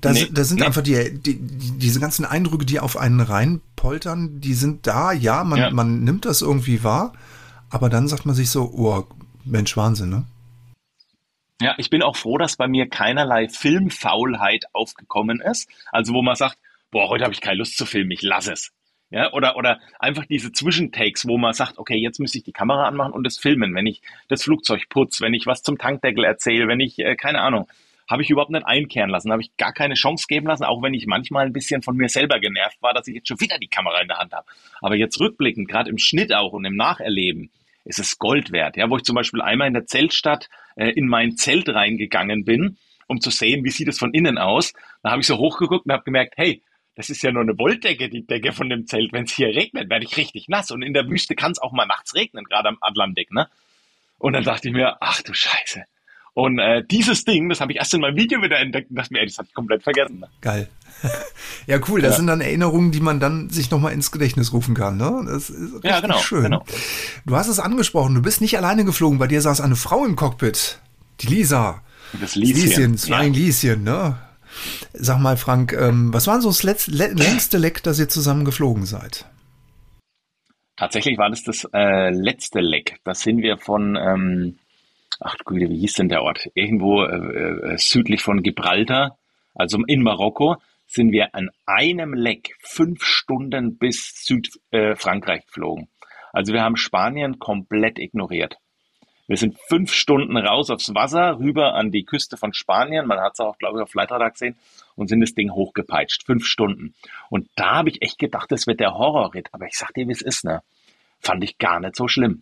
S3: Da sind einfach diese ganzen Eindrücke, die auf einen reinpoltern, die sind da, ja, man nimmt das irgendwie wahr, aber dann sagt man sich so, oh, Mensch, Wahnsinn, ne?
S1: Ja, ich bin auch froh, dass bei mir keinerlei Filmfaulheit aufgekommen ist. Also wo man sagt, boah, heute habe ich keine Lust zu filmen, ich lasse es. Ja, oder einfach diese Zwischentakes, wo man sagt, okay, jetzt müsste ich die Kamera anmachen und das filmen, wenn ich das Flugzeug putze, wenn ich was zum Tankdeckel erzähle, wenn ich, keine Ahnung, habe ich überhaupt nicht einkehren lassen, habe ich gar keine Chance geben lassen, auch wenn ich manchmal ein bisschen von mir selber genervt war, dass ich jetzt schon wieder die Kamera in der Hand habe. Aber jetzt rückblickend, gerade im Schnitt auch und im Nacherleben, ist es Gold wert. Ja, wo ich zum Beispiel einmal in der Zeltstadt in mein Zelt reingegangen bin, um zu sehen, wie sieht es von innen aus. Da habe ich so hochgeguckt und habe gemerkt, hey, das ist ja nur eine Wolldecke, die Decke von dem Zelt. Wenn es hier regnet, werde ich richtig nass. Und in der Wüste kann es auch mal nachts regnen, gerade am Atlantik, ne? Und dann dachte ich mir, ach du Scheiße. Und dieses Ding, das habe ich erst in meinem Video wieder entdeckt und dachte mir, ey, das habe ich komplett vergessen. Ne?
S3: Geil. Ja, cool. Das sind dann Erinnerungen, die man dann sich nochmal ins Gedächtnis rufen kann, ne? Das ist richtig schön. Genau. Du hast es angesprochen, du bist nicht alleine geflogen. Bei dir saß eine Frau im Cockpit. Die Lisa.
S1: Das Lieschen.
S3: Flying Lieschen, ne? Sag mal, Frank, was war so das längste Leck, das ihr zusammen geflogen seid?
S1: Tatsächlich war das letzte Leck. Da sind wir von, ach Güte, wie hieß denn der Ort? Irgendwo südlich von Gibraltar, also in Marokko, sind wir an einem Leck 5 Stunden bis Südfrankreich geflogen. Also wir haben Spanien komplett ignoriert. Wir sind 5 Stunden raus aufs Wasser, rüber an die Küste von Spanien. Man hat es auch, glaube ich, auf Flightradar gesehen und sind das Ding hochgepeitscht. 5 Stunden. Und da habe ich echt gedacht, das wird der Horrorritt. Aber ich sag dir, wie es ist, ne? Fand ich gar nicht so schlimm.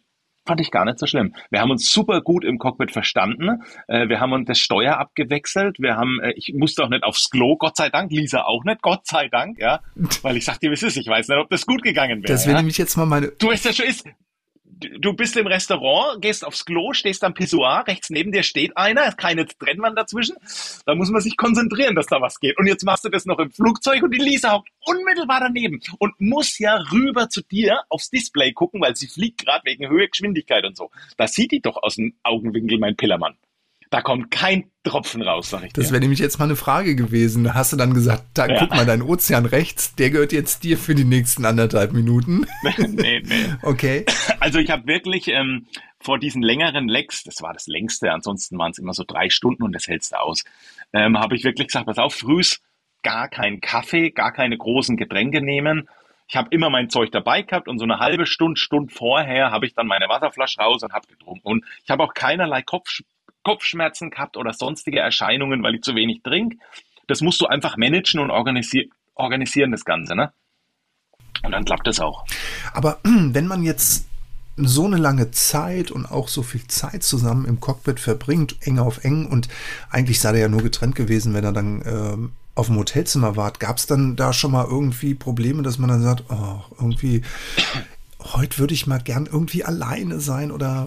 S1: Wir haben uns super gut im Cockpit verstanden. Wir haben uns das Steuer abgewechselt. Ich musste auch nicht aufs Klo, Gott sei Dank. Lisa auch nicht, Gott sei Dank, ja. Weil ich sag dir, wie es ist. Ich weiß nicht, ob das gut gegangen wäre.
S3: Das wäre nämlich jetzt mal meine...
S1: Du weißt ja schon, du bist im Restaurant, gehst aufs Klo, stehst am Pissoir, rechts neben dir steht einer, keine Trennwand dazwischen. Da muss man sich konzentrieren, dass da was geht. Und jetzt machst du das noch im Flugzeug und die Lisa hockt unmittelbar daneben und muss ja rüber zu dir aufs Display gucken, weil sie fliegt gerade wegen Höhe, Geschwindigkeit und so. Da sieht die doch aus dem Augenwinkel, mein Pillermann. Da kommt kein Tropfen raus, sag ich dir.
S3: Das wäre nämlich jetzt mal eine Frage gewesen. Hast du dann gesagt, guck mal, dein Ozean rechts, der gehört jetzt dir für die nächsten 1,5 Minuten?
S1: Nee.
S3: Okay.
S1: Also ich habe wirklich vor diesen längeren Lecks, das war das längste, ansonsten waren es immer so 3 Stunden und das hältst du aus, habe ich wirklich gesagt, pass auf, frühs gar keinen Kaffee, gar keine großen Getränke nehmen. Ich habe immer mein Zeug dabei gehabt und so eine halbe Stunde vorher habe ich dann meine Wasserflasche raus und habe getrunken. Und ich habe auch keinerlei Kopfschmerzen gehabt oder sonstige Erscheinungen, weil ich zu wenig trinke. Das musst du einfach managen und organisieren das Ganze, ne? Und dann klappt das auch.
S3: Aber wenn man jetzt so eine lange Zeit und auch so viel Zeit zusammen im Cockpit verbringt, eng auf eng, und eigentlich sei er ja nur getrennt gewesen, wenn er dann auf dem Hotelzimmer war, gab es dann da schon mal irgendwie Probleme, dass man dann sagt, oh, irgendwie, heute würde ich mal gern irgendwie alleine sein oder...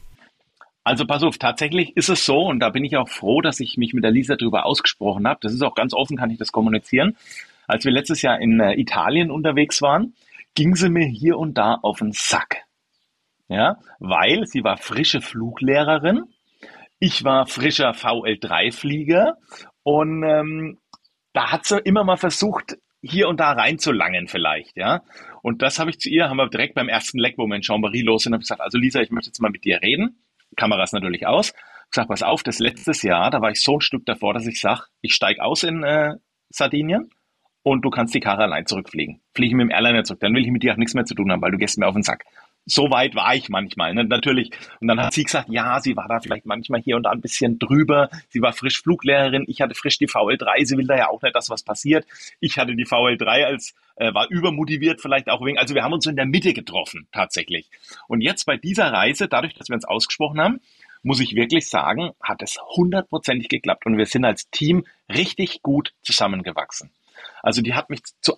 S1: Also pass auf, tatsächlich ist es so, und da bin ich auch froh, dass ich mich mit der Lisa darüber ausgesprochen habe. Das ist auch ganz offen, kann ich das kommunizieren. Als wir letztes Jahr in Italien unterwegs waren, ging sie mir hier und da auf den Sack. Ja, weil sie war frische Fluglehrerin, ich war frischer VL3-Flieger und da hat sie immer mal versucht, hier und da reinzulangen vielleicht, ja. Und das habe ich zu ihr, haben wir direkt beim ersten Leck, wo wir in Chambéry los sind, habe ich gesagt, also Lisa, ich möchte jetzt mal mit dir reden. Kameras natürlich aus. Ich sag, pass auf, das letztes Jahr, da war ich so ein Stück davor, dass ich sage, ich steige aus in Sardinien und du kannst die Karre allein zurückfliegen. Fliege mit dem Airliner zurück, dann will ich mit dir auch nichts mehr zu tun haben, weil du gehst mir auf den Sack. So weit war ich manchmal, ne? Natürlich. Und dann hat sie gesagt, ja, sie war da vielleicht manchmal hier und da ein bisschen drüber. Sie war frisch Fluglehrerin, ich hatte frisch die VL3, sie will da ja auch nicht, dass was passiert. Ich hatte die VL3 war übermotiviert vielleicht auch wegen, also wir haben uns so in der Mitte getroffen, tatsächlich. Und jetzt bei dieser Reise, dadurch, dass wir uns ausgesprochen haben, muss ich wirklich sagen, hat es 100%ig geklappt und wir sind als Team richtig gut zusammengewachsen. Also die hat mich zu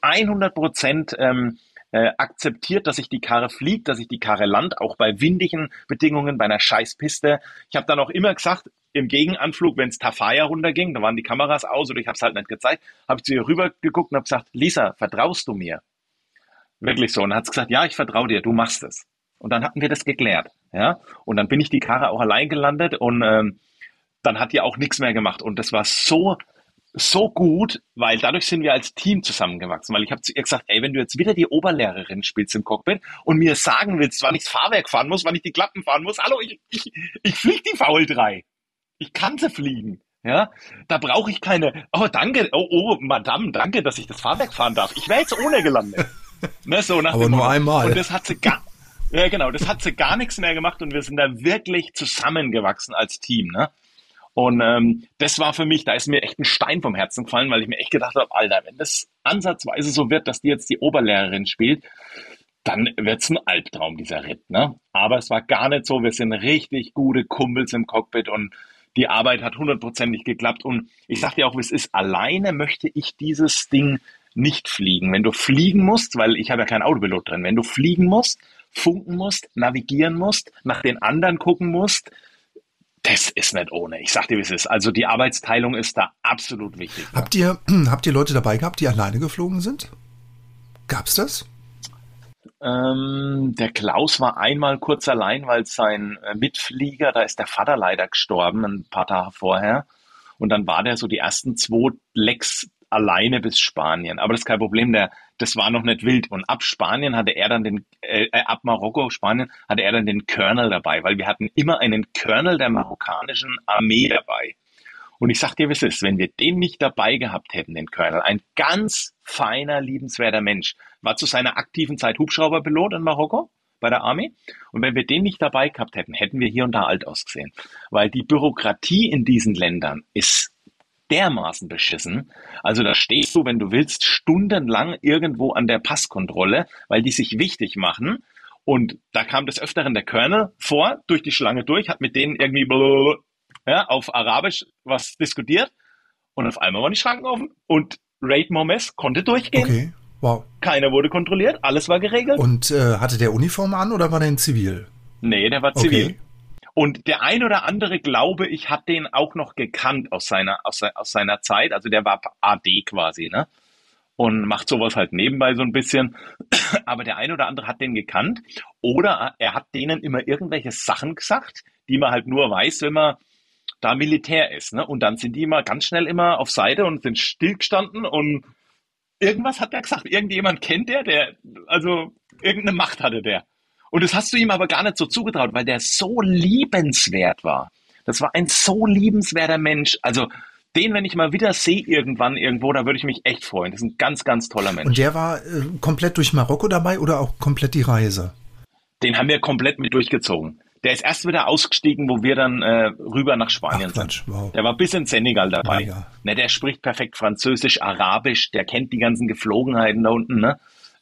S1: 100% akzeptiert, dass ich die Karre fliege, dass ich die Karre land, auch bei windigen Bedingungen, bei einer Scheißpiste. Ich habe dann auch immer gesagt, im Gegenanflug, wenn es Tafaya runterging, da waren die Kameras aus oder ich habe es halt nicht gezeigt, habe ich zu ihr rüber geguckt und habe gesagt, Lisa, vertraust du mir? Wirklich so. Und dann hat sie gesagt, ja, ich vertraue dir, du machst es. Und dann hatten wir das geklärt. Ja? Und dann bin ich die Karre auch allein gelandet und dann hat die auch nichts mehr gemacht. Und das war so so gut, weil dadurch sind wir als Team zusammengewachsen, weil ich habe zu ihr gesagt, ey, wenn du jetzt wieder die Oberlehrerin spielst im Cockpit und mir sagen willst, wann ich das Fahrwerk fahren muss, wann ich die Klappen fahren muss, hallo, ich fliege die VL3. Ich kann sie fliegen. Ja, da brauche ich keine, oh danke, Madame, danke, dass ich das Fahrwerk fahren darf. Ich wäre jetzt ohne gelandet. Ne, so nach
S3: Aber nur einmal.
S1: Und das hat sie das hat sie gar nichts mehr gemacht und wir sind da wirklich zusammengewachsen als Team, ne? Und das war für mich, da ist mir echt ein Stein vom Herzen gefallen, weil ich mir echt gedacht habe, Alter, wenn das ansatzweise so wird, dass die jetzt die Oberlehrerin spielt, dann wird's ein Albtraum, dieser Ritt, ne? Aber es war gar nicht so, wir sind richtig gute Kumpels im Cockpit und die Arbeit hat 100%ig geklappt und ich sag dir auch, wie es ist, alleine möchte ich dieses Ding nicht fliegen. Wenn du fliegen musst, weil ich habe ja keinen Autopilot drin, wenn du fliegen musst, funken musst, navigieren musst, nach den anderen gucken musst, das ist nicht ohne. Ich sag dir, wie es ist. Also die Arbeitsteilung ist da absolut wichtig.
S3: Habt ihr Leute dabei gehabt, die alleine geflogen sind? Gab's das?
S1: Der Klaus war einmal kurz allein, weil sein Mitflieger, da ist der Vater leider gestorben, ein paar Tage vorher. Und dann war der so die ersten 2 Lecks alleine bis Spanien. Aber das ist kein Problem, das war noch nicht wild. Und ab Spanien hatte er dann ab Marokko, Spanien, hatte er dann den Colonel dabei, weil wir hatten immer einen Colonel der marokkanischen Armee dabei. Und ich sag dir, wie es ist, wenn wir den nicht dabei gehabt hätten, den Colonel, ein ganz feiner, liebenswerter Mensch, war zu seiner aktiven Zeit Hubschrauberpilot in Marokko bei der Armee. Und wenn wir den nicht dabei gehabt hätten, hätten wir hier und da alt ausgesehen. Weil die Bürokratie in diesen Ländern ist dermaßen beschissen. Also da stehst du, wenn du willst, stundenlang irgendwo an der Passkontrolle, weil die sich wichtig machen. Und da kam des Öfteren der Colonel vor, durch die Schlange durch, hat mit denen irgendwie auf Arabisch was diskutiert und auf einmal waren die Schranken offen und Raid Momes konnte durchgehen.
S3: Okay, wow.
S1: Keiner wurde kontrolliert, alles war geregelt.
S3: Und hatte der Uniform an oder war der in Zivil?
S1: Nee, der war zivil.
S3: Okay.
S1: Und der ein oder andere, glaube ich, hat den auch noch gekannt aus seiner Zeit. Also der war AD quasi, ne? Und macht sowas halt nebenbei so ein bisschen. Aber der ein oder andere hat den gekannt. Oder er hat denen immer irgendwelche Sachen gesagt, die man halt nur weiß, wenn man da Militär ist, ne? Und dann sind die immer ganz schnell immer auf Seite und sind stillgestanden und irgendwas hat er gesagt. Irgendjemand kennt also irgendeine Macht hatte der. Und das hast du ihm aber gar nicht so zugetraut, weil der so liebenswert war. Das war ein so liebenswerter Mensch. Also den, wenn ich mal wieder sehe irgendwann irgendwo, da würde ich mich echt freuen. Das ist ein ganz, ganz toller Mensch.
S3: Und der war komplett durch Marokko dabei oder auch komplett die Reise?
S1: Den haben wir komplett mit durchgezogen. Der ist erst wieder ausgestiegen, wo wir dann rüber nach Spanien sind.
S3: Wow.
S1: Der war bis in Senegal dabei.
S3: Mega.
S1: Ne, der spricht perfekt Französisch, Arabisch, der kennt die ganzen Geflogenheiten da unten. Ne?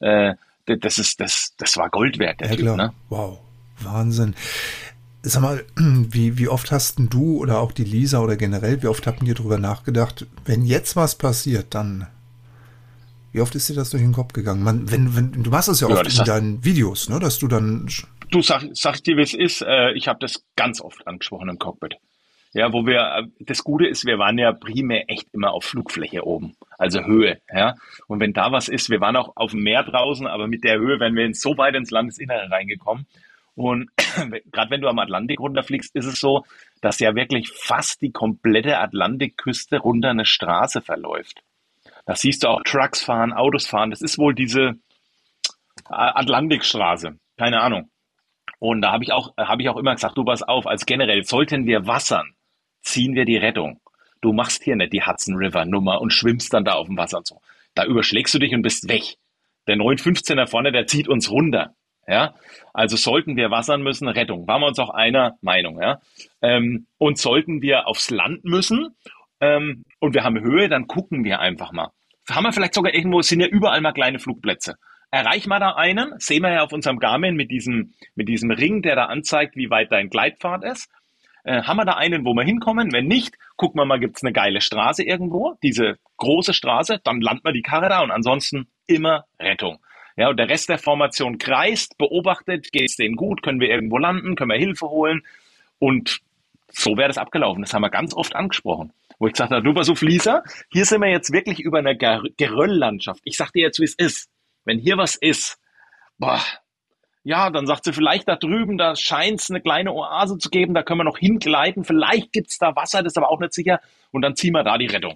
S1: Das war Gold wert, der
S3: Ja,
S1: Typ.
S3: klar.
S1: Ne?
S3: Wow, Wahnsinn. Sag mal, wie oft hast denn du oder auch die Lisa oder generell, wie oft habt ihr darüber nachgedacht, wenn jetzt was passiert, dann, wie oft ist dir das durch den Kopf gegangen? Du machst das ja oft in deinen Videos, ne, dass du dann...
S1: Du sag dir, wie es ist, ich habe das ganz oft angesprochen im Cockpit. Ja, das Gute ist, wir waren ja primär echt immer auf Flugfläche oben, also Höhe, ja. Und wenn da was ist, wir waren auch auf dem Meer draußen, aber mit der Höhe wären wir so weit ins Landesinnere reingekommen. Und gerade wenn du am Atlantik runterfliegst, ist es so, dass ja wirklich fast die komplette Atlantikküste runter eine Straße verläuft. Da siehst du auch Trucks fahren, Autos fahren. Das ist wohl diese Atlantikstraße, keine Ahnung. Und da habe ich auch immer gesagt, du pass auf, als generell sollten wir wassern, ziehen wir die Rettung. Du machst hier nicht die Hudson River Nummer und schwimmst dann da auf dem Wasser und so. Da überschlägst du dich und bist weg. Der 915er vorne, der zieht uns runter. Ja, also sollten wir wassern müssen, Rettung. Waren wir uns auch einer Meinung, ja. Und sollten wir aufs Land müssen und wir haben Höhe, dann gucken wir einfach mal. Haben wir vielleicht sogar irgendwo, es sind ja überall mal kleine Flugplätze. Erreichen wir da einen, sehen wir ja auf unserem Garmin mit diesem Ring, der da anzeigt, wie weit dein Gleitpfad ist. Haben wir da einen, wo wir hinkommen? Wenn nicht, gucken wir mal, gibt's eine geile Straße irgendwo, diese große Straße, dann landen wir die Karre da und ansonsten immer Rettung. Ja, und der Rest der Formation kreist, beobachtet, geht's denen gut, können wir irgendwo landen, können wir Hilfe holen und so wäre das abgelaufen. Das haben wir ganz oft angesprochen. Wo ich gesagt habe, du pass auf, Lisa, hier sind wir jetzt wirklich über einer Gerölllandschaft. Ich sag dir jetzt, wie es ist. Wenn hier was ist, ja, dann sagt sie, vielleicht da drüben, da scheint es eine kleine Oase zu geben, da können wir noch hingleiten, vielleicht gibt's da Wasser, das ist aber auch nicht sicher und dann ziehen wir da die Rettung.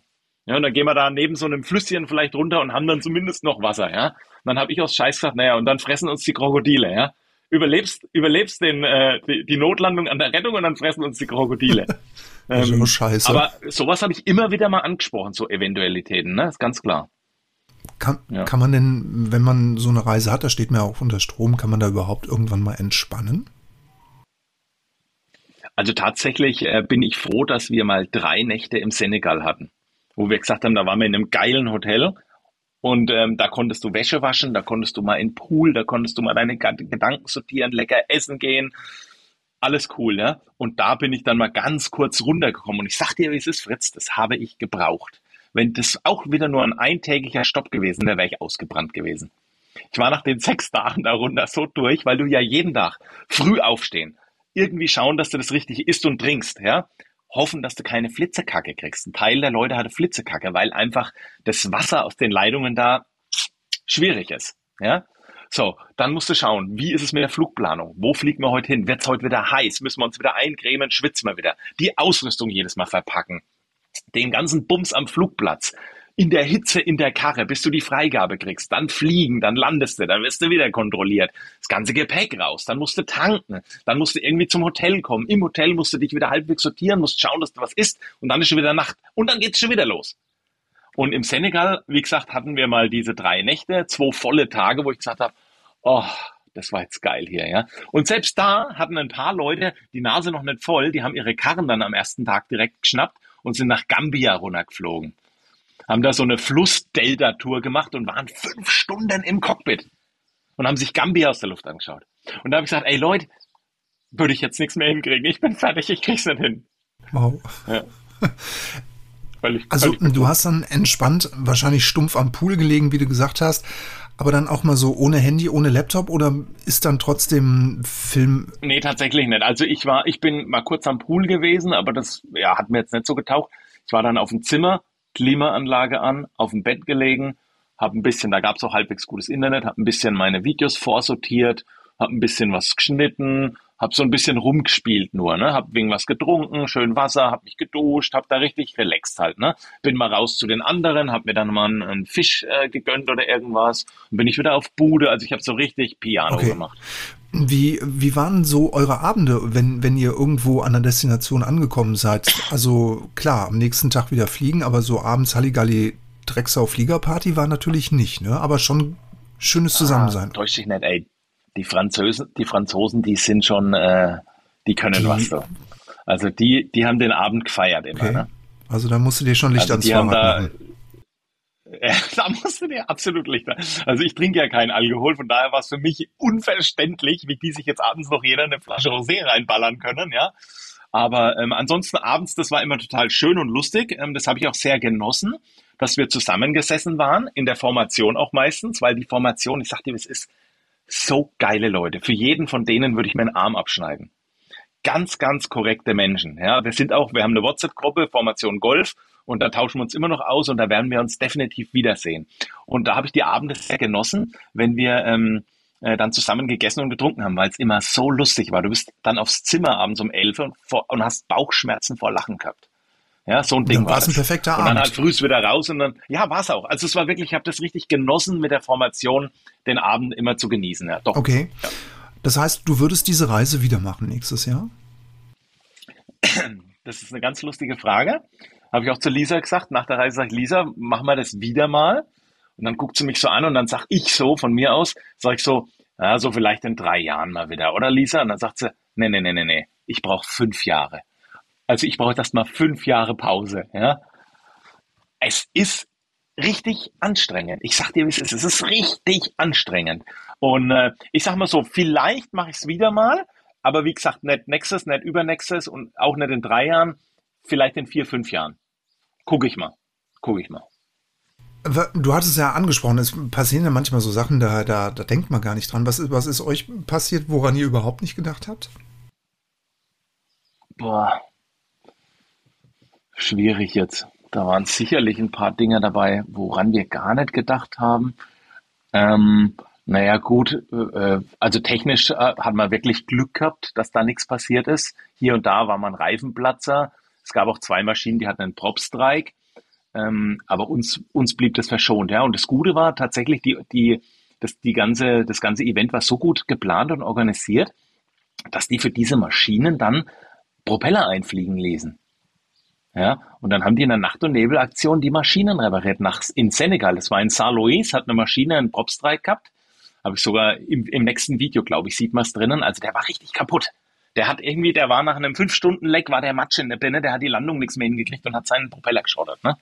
S1: Ja, und dann gehen wir da neben so einem Flüsschen vielleicht runter und haben dann zumindest noch Wasser, ja. Und dann habe ich aus Scheiß gesagt, naja, und dann fressen uns die Krokodile, ja. Überlebst die Notlandung an der Rettung und dann fressen uns die Krokodile.
S3: Das ist auch scheiße.
S1: Aber sowas habe ich immer wieder mal angesprochen, so Eventualitäten, ne? Ist ganz klar.
S3: Kann man denn, wenn man so eine Reise hat, da steht man ja auch unter Strom, kann man da überhaupt irgendwann mal entspannen?
S1: Also tatsächlich bin ich froh, dass wir mal 3 Nächte im Senegal hatten, wo wir gesagt haben, da waren wir in einem geilen Hotel und da konntest du Wäsche waschen, da konntest du mal in den Pool, da konntest du mal deine Gedanken sortieren, lecker essen gehen, alles cool, ja. Und da bin ich dann mal ganz kurz runtergekommen und ich sag dir, wie es ist, Fritz, das habe ich gebraucht. Wenn das auch wieder nur ein eintägiger Stopp gewesen wäre, wäre ich ausgebrannt gewesen. Ich war nach den 6 Tagen da runter so durch, weil du ja jeden Tag früh aufstehen, irgendwie schauen, dass du das richtig isst und trinkst, ja. Hoffen, dass du keine Flitzekacke kriegst. Ein Teil der Leute hatte Flitzekacke, weil einfach das Wasser aus den Leitungen da schwierig ist, ja. So, dann musst du schauen, wie ist es mit der Flugplanung? Wo fliegen wir heute hin? Wird es heute wieder heiß? Müssen wir uns wieder eincremen? Schwitzen wir wieder? Die Ausrüstung jedes Mal verpacken. Den ganzen Bums am Flugplatz. In der Hitze in der Karre, bis du die Freigabe kriegst. Dann fliegen, dann landest du, dann wirst du wieder kontrolliert. Das ganze Gepäck raus, dann musst du tanken. Dann musst du irgendwie zum Hotel kommen. Im Hotel musst du dich wieder halbwegs sortieren, musst schauen, dass du was isst. Und dann ist schon wieder Nacht. Und dann geht's schon wieder los. Und im Senegal, wie gesagt, hatten wir mal diese 3 Nächte, 2 volle Tage, wo ich gesagt habe, oh, das war jetzt geil hier, ja. Und selbst da hatten ein paar Leute die Nase noch nicht voll, die haben ihre Karren dann am ersten Tag direkt geschnappt und sind nach Gambia runtergeflogen. Haben da so eine Fluss-Delta-Tour gemacht und waren 5 Stunden im Cockpit und haben sich Gambia aus der Luft angeschaut. Und da habe ich gesagt, ey Leute, würde ich jetzt nichts mehr hinkriegen, ich bin fertig, ich krieg's nicht hin.
S3: Wow.
S1: Ja. Völlig
S3: Du hast dann entspannt wahrscheinlich stumpf am Pool gelegen, wie du gesagt hast, aber dann auch mal so ohne Handy, ohne Laptop oder ist dann trotzdem Film?
S1: Nee, tatsächlich nicht. Also ich bin mal kurz am Pool gewesen, aber das hat mir jetzt nicht so getaucht. Ich war dann auf dem Zimmer, Klimaanlage an, auf dem Bett gelegen, habe ein bisschen, da gab es auch halbwegs gutes Internet, habe ein bisschen meine Videos vorsortiert, habe ein bisschen was geschnitten, habe so ein bisschen rumgespielt nur, ne? Habe wegen was getrunken, schön Wasser, habe mich geduscht, habe da richtig relaxed halt, ne? Bin mal raus zu den anderen, habe mir dann mal einen Fisch gegönnt oder irgendwas und bin ich wieder auf Bude, also ich habe so richtig Piano gemacht.
S3: Wie waren so eure Abende, wenn ihr irgendwo an der Destination angekommen seid? Also klar, am nächsten Tag wieder fliegen, aber so abends Halligalli Drecksau Fliegerparty war natürlich nicht, ne? Aber schon schönes Zusammensein.
S1: Täusch dich nicht, ey. Die Franzosen, die sind schon, die können was so. Also die haben den Abend gefeiert immer. Okay. Ne?
S3: Also da musst du dir schon Licht ans Fahrrad machen.
S1: Da musst du dir absolut Licht. Also ich trinke ja keinen Alkohol, von daher war es für mich unverständlich, wie die sich jetzt abends noch jeder eine Flasche Rosé reinballern können, ja. Aber ansonsten abends, das war immer total schön und lustig. Das habe ich auch sehr genossen, dass wir zusammengesessen waren, in der Formation auch meistens, weil die Formation, ich sag dir, es ist so geile Leute. Für jeden von denen würde ich mir einen Arm abschneiden. Ganz, ganz korrekte Menschen. Ja, wir haben eine WhatsApp-Gruppe, Formation Golf, und da tauschen wir uns immer noch aus und da werden wir uns definitiv wiedersehen. Und da habe ich die Abende sehr genossen, wenn wir dann zusammen gegessen und getrunken haben, weil es immer so lustig war. Du bist dann aufs Zimmer abends um 11 und hast Bauchschmerzen vor Lachen gehabt. Ja, so ein Ding war es.
S3: Ein perfekter Abend.
S1: Und dann halt frühst wieder raus und dann, ja, war es auch. Also es war wirklich, ich habe das richtig genossen, mit der Formation den Abend immer zu genießen. Ja, doch.
S3: Okay.
S1: Ja.
S3: Das heißt, du würdest diese Reise wieder machen nächstes Jahr?
S1: Das ist eine ganz lustige Frage. Habe ich auch zu Lisa gesagt. Nach der Reise sage ich, Lisa, machen wir das wieder mal. Und dann guckt sie mich so an und dann sage ich so, von mir aus, sage ich so, ja, so vielleicht in 3 Jahren mal wieder, oder Lisa? Und dann sagt sie, nee, ich brauche 5 Jahre. Also ich brauche erst mal 5 Jahre Pause. Ja? Es ist richtig anstrengend. Ich sag dir, wie es ist richtig anstrengend. Und ich sag mal so, vielleicht mache ich es wieder mal, aber wie gesagt, nicht nächstes, nicht übernächstes und auch nicht in 3 Jahren, vielleicht in 4, 5 Jahren. Guck ich mal.
S3: Du hattest es ja angesprochen, es passieren ja manchmal so Sachen, da denkt man gar nicht dran. Was ist euch passiert, woran ihr überhaupt nicht gedacht habt?
S1: Boah. Schwierig jetzt. Da waren sicherlich ein paar Dinge dabei, woran wir gar nicht gedacht haben. Naja, gut, also technisch hat man wirklich Glück gehabt, dass da nichts passiert ist. Hier und da war man Reifenplatzer. Es gab auch 2 Maschinen, die hatten einen Prop-Strike. Aber uns blieb das verschont, ja. Und das Gute war tatsächlich, das ganze Event war so gut geplant und organisiert, dass die für diese Maschinen dann Propeller einfliegen ließen. Ja, und dann haben die in der Nacht- und Nebelaktion die Maschinen repariert in Senegal. Das war in Saint-Louis, hat eine Maschine einen Propstreik gehabt. Habe ich sogar im nächsten Video, glaube ich, sieht man es drinnen. Also der war richtig kaputt. Der war nach einem 5-Stunden-Leck, war der Matsch in der Birne, der hat die Landung nichts mehr hingekriegt und hat seinen Propeller geschrottert, ne?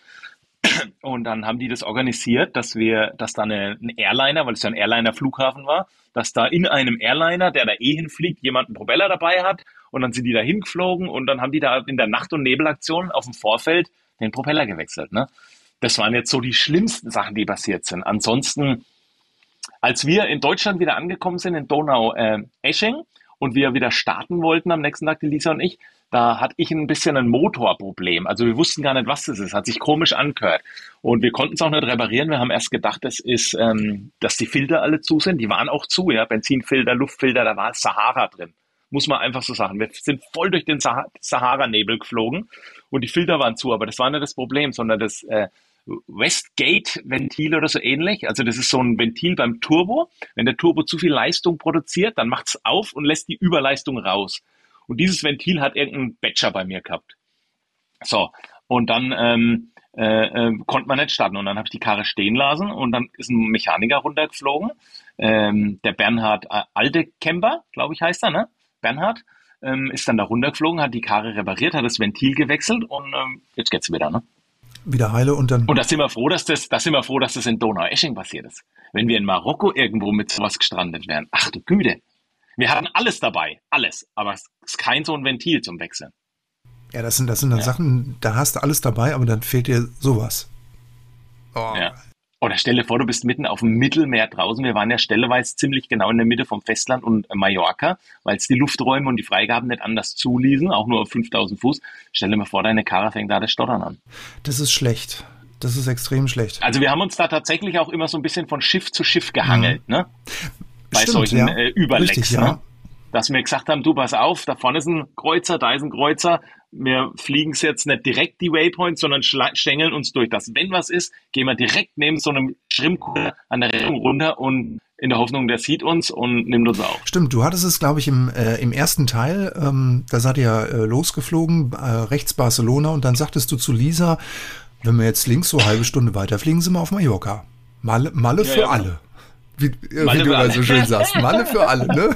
S1: Und dann haben die das organisiert, dass da ein Airliner, weil es ja ein Airliner-Flughafen war, dass da in einem Airliner, der da hinfliegt, jemand einen Propeller dabei hat und dann sind die da hingeflogen und dann haben die da in der Nacht- und Nebelaktion auf dem Vorfeld den Propeller gewechselt, ne? Das waren jetzt so die schlimmsten Sachen, die passiert sind. Ansonsten, als wir in Deutschland wieder angekommen sind, in Donau-Esching, und wir wieder starten wollten am nächsten Tag, die Lisa und ich, da hatte ich ein bisschen ein Motorproblem. Also wir wussten gar nicht, was das ist. Hat sich komisch angehört. Und wir konnten es auch nicht reparieren. Wir haben erst gedacht, das ist, dass die Filter alle zu sind. Die waren auch zu, ja. Benzinfilter, Luftfilter, da war Sahara drin. Muss man einfach so sagen. Wir sind voll durch den Sahara-Nebel geflogen und die Filter waren zu. Aber das war nicht das Problem, sondern das Westgate-Ventil oder so ähnlich. Also das ist so ein Ventil beim Turbo. Wenn der Turbo zu viel Leistung produziert, dann macht es auf und lässt die Überleistung raus. Und dieses Ventil hat irgendein Batcher bei mir gehabt. So, und dann konnte man nicht starten. Und dann habe ich die Karre stehen lassen und dann ist ein Mechaniker runtergeflogen. Der Bernhard Aldekemper, glaube ich, heißt er, ne? Bernhard ist dann da runtergeflogen, hat die Karre repariert, hat das Ventil gewechselt und jetzt geht's wieder, ne?
S3: Wieder heile und dann...
S1: Und da sind wir froh, dass das in Donau-Esching passiert ist. Wenn wir in Marokko irgendwo mit sowas gestrandet wären, ach du Güte. Wir hatten alles dabei, alles, aber es ist kein so ein Ventil zum Wechseln.
S3: Ja, das sind dann Sachen, da hast du alles dabei, aber dann fehlt dir sowas.
S1: Oh. Ja. Oder stell dir vor, du bist mitten auf dem Mittelmeer draußen. Wir waren ja stelleweise ziemlich genau in der Mitte vom Festland und Mallorca, weil es die Lufträume und die Freigaben nicht anders zuließen, auch nur auf 5000 Fuß. Stell dir mal vor, deine Karre fängt da das Stottern an.
S3: Das ist schlecht. Das ist extrem schlecht.
S1: Also wir haben uns da tatsächlich auch immer so ein bisschen von Schiff zu Schiff gehangelt, ne? Bei
S3: Stimmt,
S1: solchen
S3: ja.
S1: Überlecks,
S3: Richtig,
S1: ne?
S3: ja.
S1: Dass wir gesagt haben, du pass auf, da vorne ist ein Kreuzer, da ist ein Kreuzer. Wir fliegen es jetzt nicht direkt die Waypoints, sondern schlängeln uns durch. Dass wenn was ist, gehen wir direkt neben so einem Schrimmkutter an der Rettung runter und in der Hoffnung, der sieht uns und nimmt uns auf.
S3: Stimmt, du hattest es, glaube ich, im ersten Teil, da seid ihr losgeflogen, rechts Barcelona und dann sagtest du zu Lisa, wenn wir jetzt links so eine halbe Stunde weiter fliegen, sind wir auf Mallorca. Malle für alle. Wie du immer so schön sagst, Malle für alle, ne?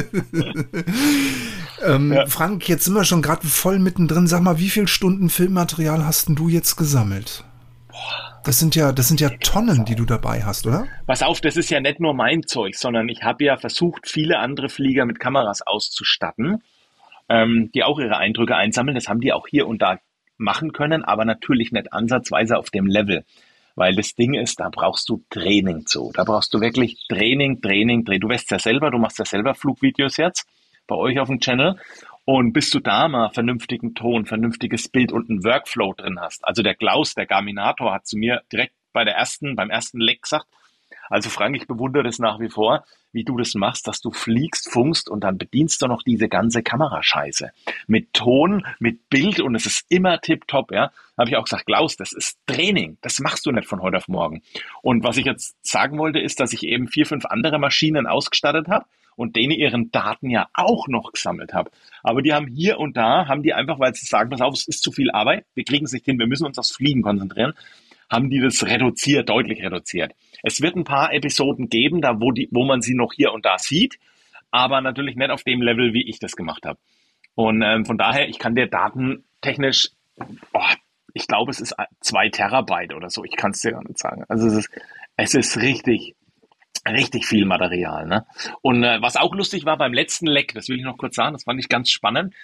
S3: Frank, jetzt sind wir schon gerade voll mittendrin. Sag mal, wie viele Stunden Filmmaterial hast denn du jetzt gesammelt? Das sind ja Tonnen, die du dabei hast, oder?
S1: Pass auf, das ist ja nicht nur mein Zeug, sondern ich habe ja versucht, viele andere Flieger mit Kameras auszustatten, die auch ihre Eindrücke einsammeln. Das haben die auch hier und da machen können, aber natürlich nicht ansatzweise auf dem Level. Weil das Ding ist, da brauchst du Training zu. Da brauchst du wirklich Training. Du machst ja selber Flugvideos jetzt bei euch auf dem Channel. Und bis du da mal vernünftigen Ton, vernünftiges Bild und einen Workflow drin hast. Also der Klaus, der Garminator, hat zu mir direkt beim ersten Leck gesagt, also Frank, ich bewundere das nach wie vor, wie du das machst, dass du fliegst, funkst und dann bedienst du noch diese ganze Kamerascheiße. Mit Ton, mit Bild und es ist immer tipptopp, ja. Habe ich auch gesagt, Klaus, das ist Training. Das machst du nicht von heute auf morgen. Und was ich jetzt sagen wollte, ist, dass ich eben 4, 5 andere Maschinen ausgestattet habe und denen ihren Daten ja auch noch gesammelt habe. Aber die haben hier und da, einfach, weil sie sagen, pass auf, es ist zu viel Arbeit, wir kriegen es nicht hin, wir müssen uns aufs Fliegen konzentrieren, haben die das deutlich reduziert. Es wird ein paar Episoden geben, da wo man sie noch hier und da sieht, aber natürlich nicht auf dem Level, wie ich das gemacht habe. Und von daher, ich kann dir datentechnisch, ich glaube, es ist 2 Terabyte oder so, ich kann es dir gar nicht sagen. Also es ist richtig viel Material, ne? Und was auch lustig war beim letzten Leck, das will ich noch kurz sagen, das fand ich ganz spannend,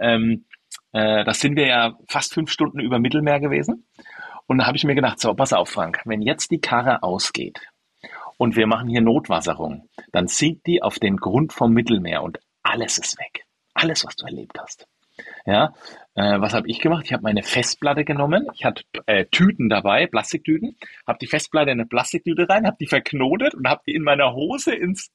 S1: da sind wir ja fast 5 Stunden über Mittelmeer gewesen. Und da habe ich mir gedacht, so, pass auf, Frank, wenn jetzt die Karre ausgeht und wir machen hier Notwasserung, dann sinkt die auf den Grund vom Mittelmeer und alles ist weg. Alles, was du erlebt hast. Ja, was habe ich gemacht? Ich habe meine Festplatte genommen, ich hatte Tüten dabei, Plastiktüten, habe die Festplatte in eine Plastiktüte rein, habe die verknotet und habe die in meiner Hose ins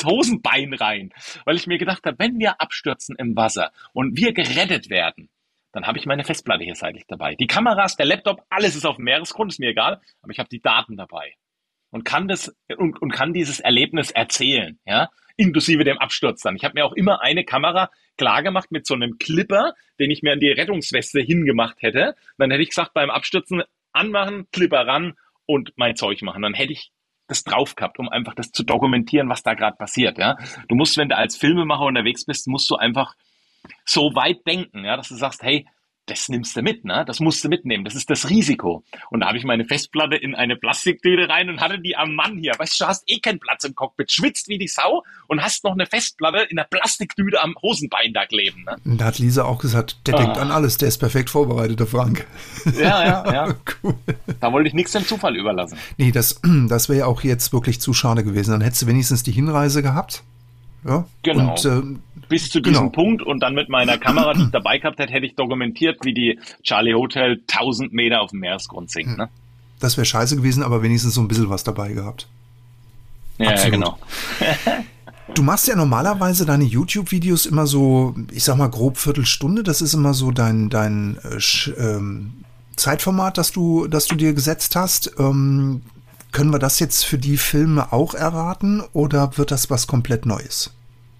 S1: Hosenbein rein, weil ich mir gedacht habe, wenn wir abstürzen im Wasser und wir gerettet werden, dann habe ich meine Festplatte hier seitlich dabei. Die Kameras, der Laptop, alles ist auf dem Meeresgrund, ist mir egal, aber ich habe die Daten dabei und kann kann dieses Erlebnis erzählen, ja, inklusive dem Absturz dann. Ich habe mir auch immer eine Kamera klar gemacht mit so einem Clipper, den ich mir an die Rettungsweste hingemacht hätte. Dann hätte ich gesagt, beim Abstürzen anmachen, Clipper ran und mein Zeug machen. Dann hätte ich das drauf gehabt, um einfach das zu dokumentieren, was da gerade passiert, ja. Du musst, wenn du als Filmemacher unterwegs bist, musst du einfach so weit denken, ja, dass du sagst, hey, das nimmst du mit, ne? Das musst du mitnehmen. Das ist das Risiko. Und da habe ich meine Festplatte in eine Plastiktüte rein und hatte die am Mann hier. Weißt du, du hast eh keinen Platz im Cockpit, schwitzt wie die Sau und hast noch eine Festplatte in der Plastiktüte am Hosenbein da kleben, ne?
S3: Da hat Lisa auch gesagt, der denkt an alles, der ist perfekt vorbereitet, der Frank.
S1: Ja.
S3: Cool.
S1: Da wollte ich nichts dem Zufall überlassen.
S3: Nee, das wäre ja auch jetzt wirklich zu schade gewesen. Dann hättest du wenigstens die Hinreise gehabt. Ja,
S1: genau.
S3: Und,
S1: bis zu diesem Punkt und dann mit meiner Kamera, die ich dabei gehabt hätte, hätte ich dokumentiert, wie die Charlie Hotel 1000 Meter auf dem Meeresgrund sinkt. Ne?
S3: Das wäre scheiße gewesen, aber wenigstens so ein bisschen was dabei gehabt.
S1: Ja, genau.
S3: Du machst ja normalerweise deine YouTube-Videos immer so, ich sag mal grob Viertelstunde. Das ist immer so dein Zeitformat, das du dir gesetzt hast. Können wir das jetzt für die Filme auch erwarten oder wird das was komplett Neues?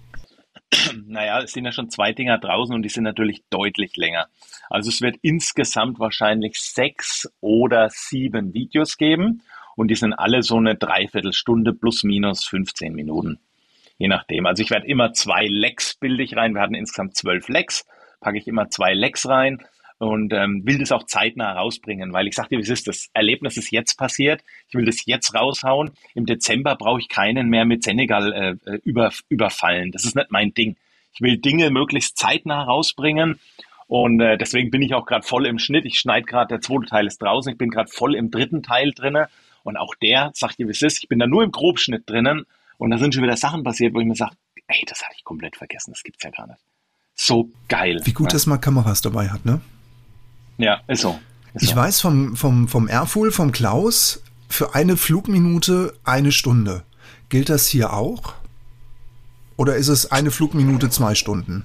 S1: Naja, es sind ja schon 2 Dinger draußen und die sind natürlich deutlich länger. Also es wird insgesamt wahrscheinlich 6 oder 7 Videos geben und die sind alle so eine Dreiviertelstunde plus minus 15 Minuten. Je nachdem. Also ich werde immer 2 Lecks bilde ich rein. Wir hatten insgesamt 12 Lecks. Packe ich immer 2 Lecks rein. Und will das auch zeitnah rausbringen, weil ich sagte, wie es ist, das Erlebnis ist jetzt passiert, ich will das jetzt raushauen, im Dezember brauche ich keinen mehr mit Senegal überfallen, das ist nicht mein Ding. Ich will Dinge möglichst zeitnah rausbringen und deswegen bin ich auch gerade voll im Schnitt, ich schneide gerade, der 2. Teil ist draußen, ich bin gerade voll im 3. Teil drinne und auch der, sagt ihr, wie es ist, ich bin da nur im Grobschnitt drinnen und da sind schon wieder Sachen passiert, wo ich mir sage, ey, das hatte ich komplett vergessen, das gibt's ja gar nicht. So geil.
S3: Wie gut, dass man Kameras dabei hat, ne?
S1: Ja, ist so.
S3: Ich weiß vom Airfool, vom Klaus, für eine Flugminute 1 Stunde. Gilt das hier auch? Oder ist es eine Flugminute 2 Stunden?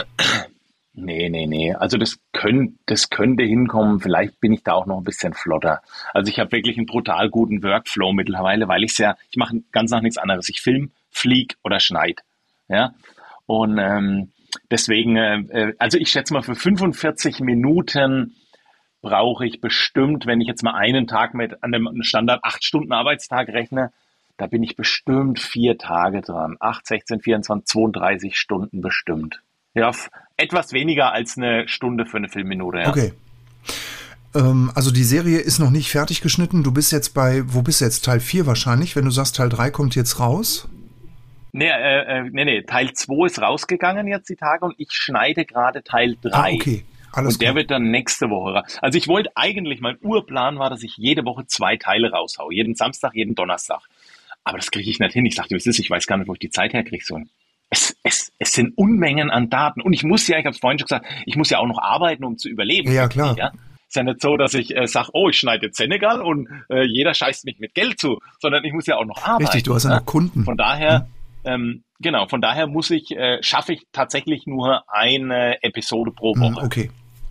S1: Nee. Also das könnte hinkommen. Vielleicht bin ich da auch noch ein bisschen flotter. Also ich habe wirklich einen brutal guten Workflow mittlerweile, weil ich mache ganz nach nichts anderes. Ich film, flieg oder schneid. Ja. Und deswegen, also ich schätze mal, für 45 Minuten brauche ich bestimmt, wenn ich jetzt mal einen Tag mit an dem Standard 8 Stunden Arbeitstag rechne, da bin ich bestimmt 4 Tage dran. 8, 16, 24, 32 Stunden bestimmt. Ja, etwas weniger als eine Stunde für eine Filmminute. Ja.
S3: Okay. Also die Serie ist noch nicht fertig geschnitten. Du bist jetzt wo bist du jetzt? Teil 4 wahrscheinlich, wenn du sagst, Teil 3 kommt jetzt raus?
S1: Nee, Teil 2 ist rausgegangen jetzt die Tage und ich schneide gerade Teil 3.
S3: Ah, okay. Alles
S1: und der wird dann nächste Woche raus. Also ich wollte eigentlich, mein Urplan war, dass ich jede Woche 2 Teile raushaue. Jeden Samstag, jeden Donnerstag. Aber das kriege ich nicht hin. Ich sagte, was ist? Ich weiß gar nicht, wo ich die Zeit herkriege. So. Es sind Unmengen an Daten. Und ich habe es vorhin schon gesagt, ich muss ja auch noch arbeiten, um zu überleben.
S3: Ja, klar.
S1: Ja? Ist ja nicht so, dass ich sage, ich schneide jetzt Senegal und jeder scheißt mich mit Geld zu. Sondern ich muss ja auch noch arbeiten.
S3: Richtig, du hast ja noch Kunden.
S1: Von daher... von daher schaffe ich tatsächlich nur eine Episode pro Woche.
S3: Okay.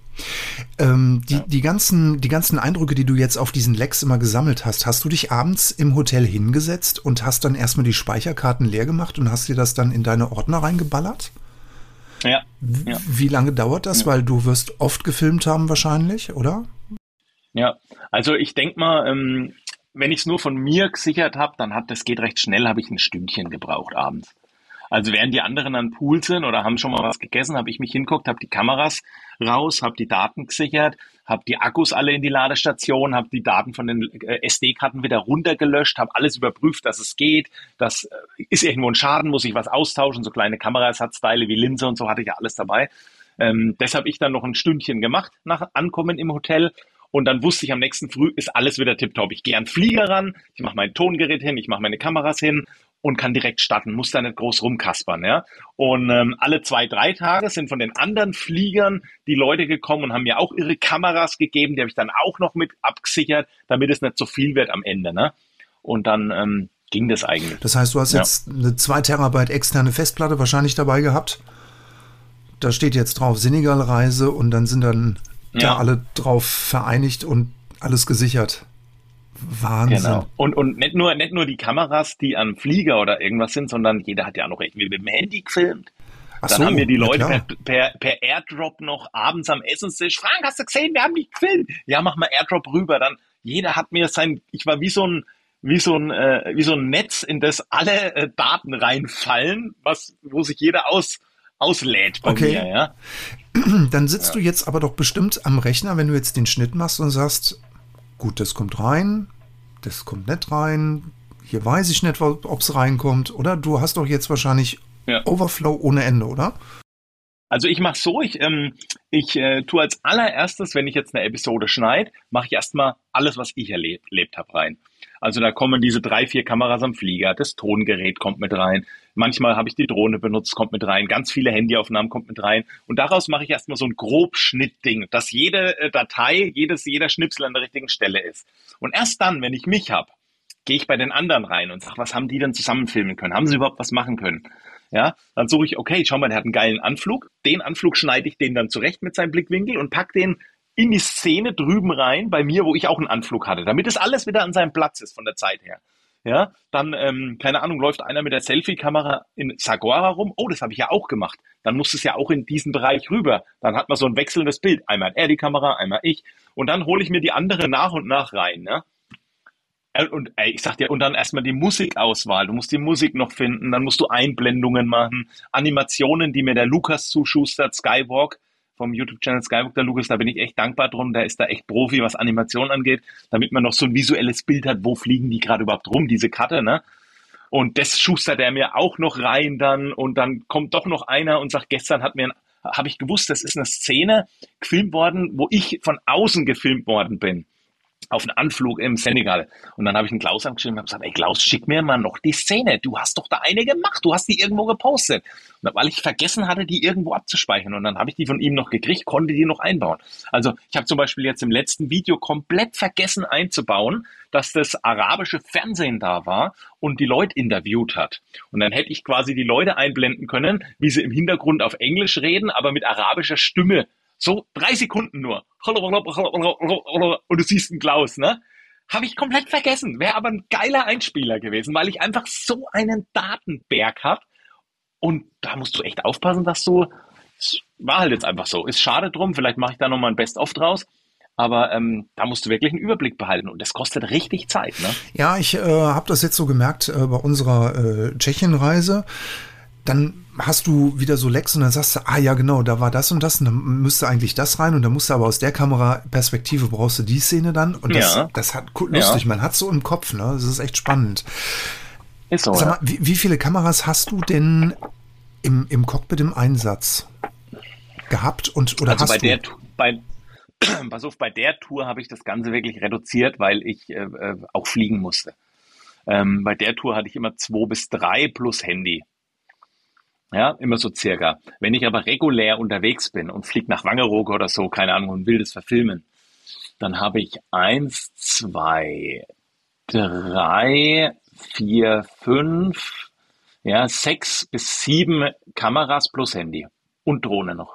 S3: Die ganzen Eindrücke, die du jetzt auf diesen Lecks immer gesammelt hast du dich abends im Hotel hingesetzt und hast dann erstmal die Speicherkarten leer gemacht und hast dir das dann in deine Ordner reingeballert?
S1: Ja.
S3: Wie lange dauert das? Ja. Weil du wirst oft gefilmt haben wahrscheinlich, oder?
S1: Ja, also ich denke mal, wenn ich es nur von mir gesichert habe, das geht recht schnell, habe ich ein Stündchen gebraucht abends. Also während die anderen an Pool sind oder haben schon mal was gegessen, habe ich mich hingeguckt, habe die Kameras raus, habe die Daten gesichert, habe die Akkus alle in die Ladestation, habe die Daten von den SD-Karten wieder runtergelöscht, habe alles überprüft, dass es geht, das ist irgendwo ein Schaden, muss ich was austauschen, so kleine Kameraersatzteile wie Linse und so hatte ich ja alles dabei. Das habe ich dann noch ein Stündchen gemacht nach Ankommen im Hotel. Und dann wusste ich, am nächsten Früh ist alles wieder tipptopp. Ich gehe an den Flieger ran, ich mache mein Tongerät hin, ich mache meine Kameras hin und kann direkt starten, muss da nicht groß rumkaspern. Ja? Und alle 2, 3 Tage sind von den anderen Fliegern die Leute gekommen und haben mir auch ihre Kameras gegeben. Die habe ich dann auch noch mit abgesichert, damit es nicht so viel wird am Ende. Ne? Und dann ging das eigentlich.
S3: Das heißt, du hast jetzt eine 2 Terabyte externe Festplatte wahrscheinlich dabei gehabt? da steht jetzt drauf Senegal-Reise und dann sind dann da
S1: Ja,
S3: alle drauf vereinigt und alles gesichert. Wahnsinn.
S1: genau. Und nicht nur die Kameras, die am Flieger oder irgendwas sind, sondern jeder hat ja auch noch irgendwie mit dem Handy gefilmt.
S3: Ach
S1: Dann
S3: so,
S1: haben mir die
S3: ja
S1: Leute
S3: klar.
S1: per Airdrop noch abends am Essenstisch, Frank, hast du gesehen, wir haben dich gefilmt. Ja, mach mal Airdrop rüber. Dann jeder hat mir ich war wie so ein Netz, in das alle Daten reinfallen, wo sich jeder auslädt bei
S3: Okay,
S1: mir, ja.
S3: dann sitzt
S1: Ja.
S3: du jetzt aber doch bestimmt am Rechner, wenn du jetzt den Schnitt machst und sagst, gut, das kommt rein, das kommt nicht rein, hier weiß ich nicht, ob es reinkommt, oder? Du hast doch jetzt wahrscheinlich
S1: Ja.
S3: Overflow ohne Ende, oder?
S1: Also ich mache so, ich tue als allererstes, wenn ich jetzt eine Episode schneide, mache ich erstmal alles, was ich erlebt habe, rein. Also da kommen diese 3, 4 Kameras am Flieger, das Tongerät kommt mit rein, manchmal habe ich die Drohne benutzt, kommt mit rein, ganz viele Handyaufnahmen kommt mit rein und daraus mache ich erstmal so ein Grobschnittding, dass jede Datei, jeder Schnipsel an der richtigen Stelle ist. Und erst dann, wenn ich mich habe, gehe ich bei den anderen rein und sage, was haben die denn zusammen filmen können? Haben sie überhaupt was machen können? Ja, dann suche ich, okay, schau mal, der hat einen geilen Anflug. Den Anflug schneide ich den dann zurecht mit seinem Blickwinkel und pack den in die Szene drüben rein, bei mir, wo ich auch einen Anflug hatte, damit es alles wieder an seinem Platz ist von der Zeit her. Ja, dann, keine Ahnung, läuft einer mit der Selfie-Kamera in Saguara rum. Oh, das habe ich ja auch gemacht. Dann muss es ja auch in diesen Bereich rüber. Dann hat man so ein wechselndes Bild. Einmal hat er die Kamera, einmal ich. Und dann hole ich mir die andere nach und nach rein. Ne? Und ich sag dir, und dann erstmal die Musikauswahl. Du musst die Musik noch finden, dann musst du Einblendungen machen, Animationen, die mir der Lukas zuschustert, Skywalk, vom YouTube-Channel Skywalk, der Lukas, da bin ich echt dankbar drum, der ist da echt Profi, was Animation angeht, damit man noch so ein visuelles Bild hat, wo fliegen die gerade überhaupt rum, diese Cutter, ne? Und das schustert er mir auch noch rein dann und dann kommt doch noch einer und sagt, gestern habe ich gewusst, das ist eine Szene gefilmt worden, wo ich von außen gefilmt worden bin auf einen Anflug im Senegal. Und dann habe ich einen Klaus angeschrieben und habe gesagt, ey Klaus, schick mir mal noch die Szene. Du hast doch da eine gemacht. Du hast die irgendwo gepostet. Und weil ich vergessen hatte, die irgendwo abzuspeichern. Und dann habe ich die von ihm noch gekriegt, konnte die noch einbauen. Also ich habe zum Beispiel jetzt im letzten Video komplett vergessen einzubauen, dass das arabische Fernsehen da war und die Leute interviewt hat. Und dann hätte ich quasi die Leute einblenden können, wie sie im Hintergrund auf Englisch reden, aber mit arabischer Stimme. So 3 Sekunden nur. Und du siehst einen Klaus, ne? Habe ich komplett vergessen. Wäre aber ein geiler Einspieler gewesen, weil ich einfach so einen Datenberg habe. Und da musst du echt aufpassen, es war halt jetzt einfach so. Ist schade drum, vielleicht mache ich da nochmal ein Best-of draus. Aber da musst du wirklich einen Überblick behalten. Und das kostet richtig Zeit, ne?
S3: Ja, ich habe das jetzt so gemerkt bei unserer Tschechien-Reise. Dann hast du wieder so Lecks und dann sagst du, ah ja genau, da war das und dann müsste eigentlich das rein und dann musst du aber aus der Kameraperspektive brauchst du die Szene dann und
S1: Ja,
S3: das hat
S1: ja,
S3: lustig, man hat so im Kopf, ne? Das ist echt spannend.
S1: ist so,
S3: Sag
S1: ja.
S3: mal, wie viele Kameras hast du denn im Cockpit im Einsatz gehabt oder
S1: Also
S3: hast du?
S1: pass auf, bei der Tour habe ich das Ganze wirklich reduziert, weil ich auch fliegen musste. Bei der Tour hatte ich immer 2 bis 3 plus Handy. Ja, immer so circa. Wenn ich aber regulär unterwegs bin und fliege nach Wangerooge oder so, keine Ahnung, und will das verfilmen, dann habe ich 1, 2, 3, 4, 5, ja, 6 bis 7 Kameras plus Handy und Drohne noch.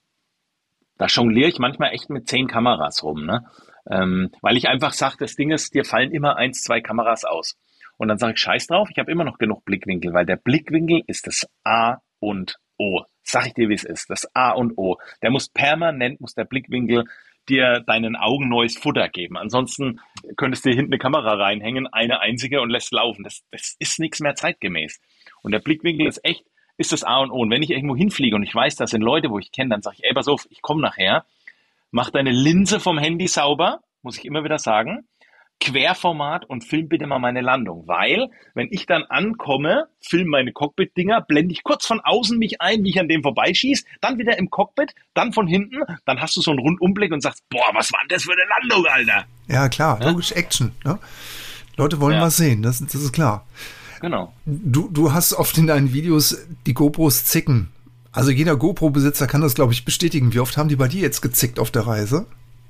S1: Da jongliere ich manchmal echt mit 10 Kameras rum, ne? Weil ich einfach sage, das Ding ist, dir fallen immer 1, 2 Kameras aus. Und dann sage ich, scheiß drauf, ich habe immer noch genug Blickwinkel, weil der Blickwinkel ist das A und O. Sag ich dir, wie es ist, das A und O. Muss der Blickwinkel dir deinen Augen neues Futter geben. Ansonsten könntest du dir hinten eine Kamera reinhängen, eine einzige und lässt laufen. Das ist nichts mehr zeitgemäß. Und der Blickwinkel ist das A und O. Und wenn ich irgendwo hinfliege und ich weiß, das sind Leute, wo ich kenne, dann sage ich, ey, pass auf, ich komme nachher, mach deine Linse vom Handy sauber, muss ich immer wieder sagen, Querformat und film bitte mal meine Landung, weil wenn ich dann ankomme, film meine Cockpit-Dinger, blende ich kurz von außen mich ein, wie ich an dem vorbeischieße, dann wieder im Cockpit, dann von hinten, dann hast du so einen Rundumblick und sagst, boah, was war denn das für eine Landung, Alter?
S3: Ja klar,
S1: Ja,
S3: logisch Action, ne? Leute wollen
S1: ja,
S3: was sehen, das ist klar.
S1: genau.
S3: Du hast oft in deinen Videos die GoPros zicken. Also jeder GoPro-Besitzer kann das, glaube ich, bestätigen. Wie oft haben die bei dir jetzt gezickt auf der Reise?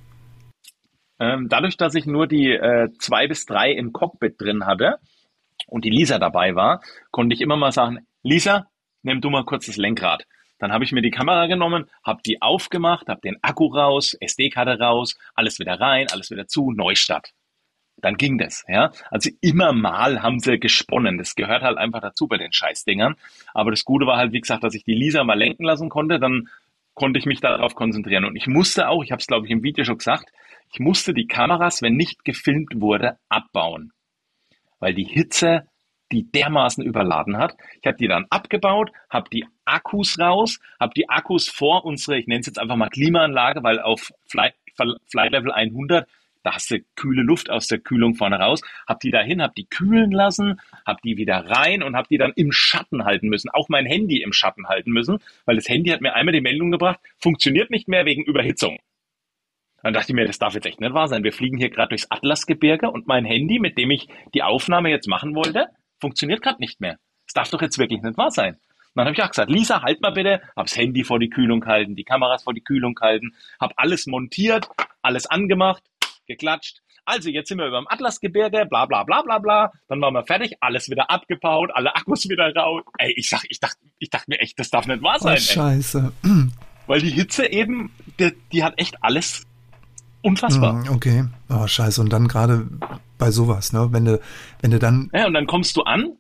S1: Dadurch, dass ich nur die 2 bis 3 im Cockpit drin hatte und die Lisa dabei war, konnte ich immer mal sagen, Lisa, nimm du mal kurz das Lenkrad. Dann habe ich mir die Kamera genommen, habe die aufgemacht, habe den Akku raus, SD-Karte raus, alles wieder rein, alles wieder zu, Neustart. Dann ging das, ja. Also immer mal haben sie gesponnen. Das gehört halt einfach dazu bei den Scheißdingern. Aber das Gute war halt, wie gesagt, dass ich die Lisa mal lenken lassen konnte. Dann konnte ich mich darauf konzentrieren. Und ich musste auch, ich habe es glaube ich im Video schon gesagt, ich musste die Kameras, wenn nicht gefilmt wurde, abbauen. Weil die Hitze die dermaßen überladen hat. Ich habe die dann abgebaut, habe die Akkus raus, habe die Akkus vor unsere, ich nenne es jetzt einfach mal Klimaanlage, weil auf Flight Level 100, da hast du kühle Luft aus der Kühlung vorne raus, habe die dahin, habe die kühlen lassen, habe die wieder rein und habe die dann im Schatten halten müssen. Auch mein Handy im Schatten halten müssen, weil das Handy hat mir einmal die Meldung gebracht, funktioniert nicht mehr wegen Überhitzung. Dann dachte ich mir, das darf jetzt echt nicht wahr sein. Wir fliegen hier gerade durchs Atlasgebirge und mein Handy, mit dem ich die Aufnahme jetzt machen wollte, funktioniert gerade nicht mehr. Das darf doch jetzt wirklich nicht wahr sein. Und dann habe ich auch gesagt, Lisa, halt mal bitte, hab's Handy vor die Kühlung gehalten, die Kameras vor die Kühlung gehalten, hab alles montiert, alles angemacht, geklatscht. Also jetzt sind wir über dem Atlasgebirge, bla bla bla bla bla. Dann waren wir fertig, alles wieder abgebaut, alle Akkus wieder raus. Ey, ich dachte mir echt, das darf nicht wahr sein.
S3: Oh, Scheiße.
S1: Weil die Hitze eben, die hat echt alles unfassbar.
S3: Okay, oh, scheiße. Und dann gerade bei sowas, ne? Wenn du dann...
S1: Ja, und dann kommst du an,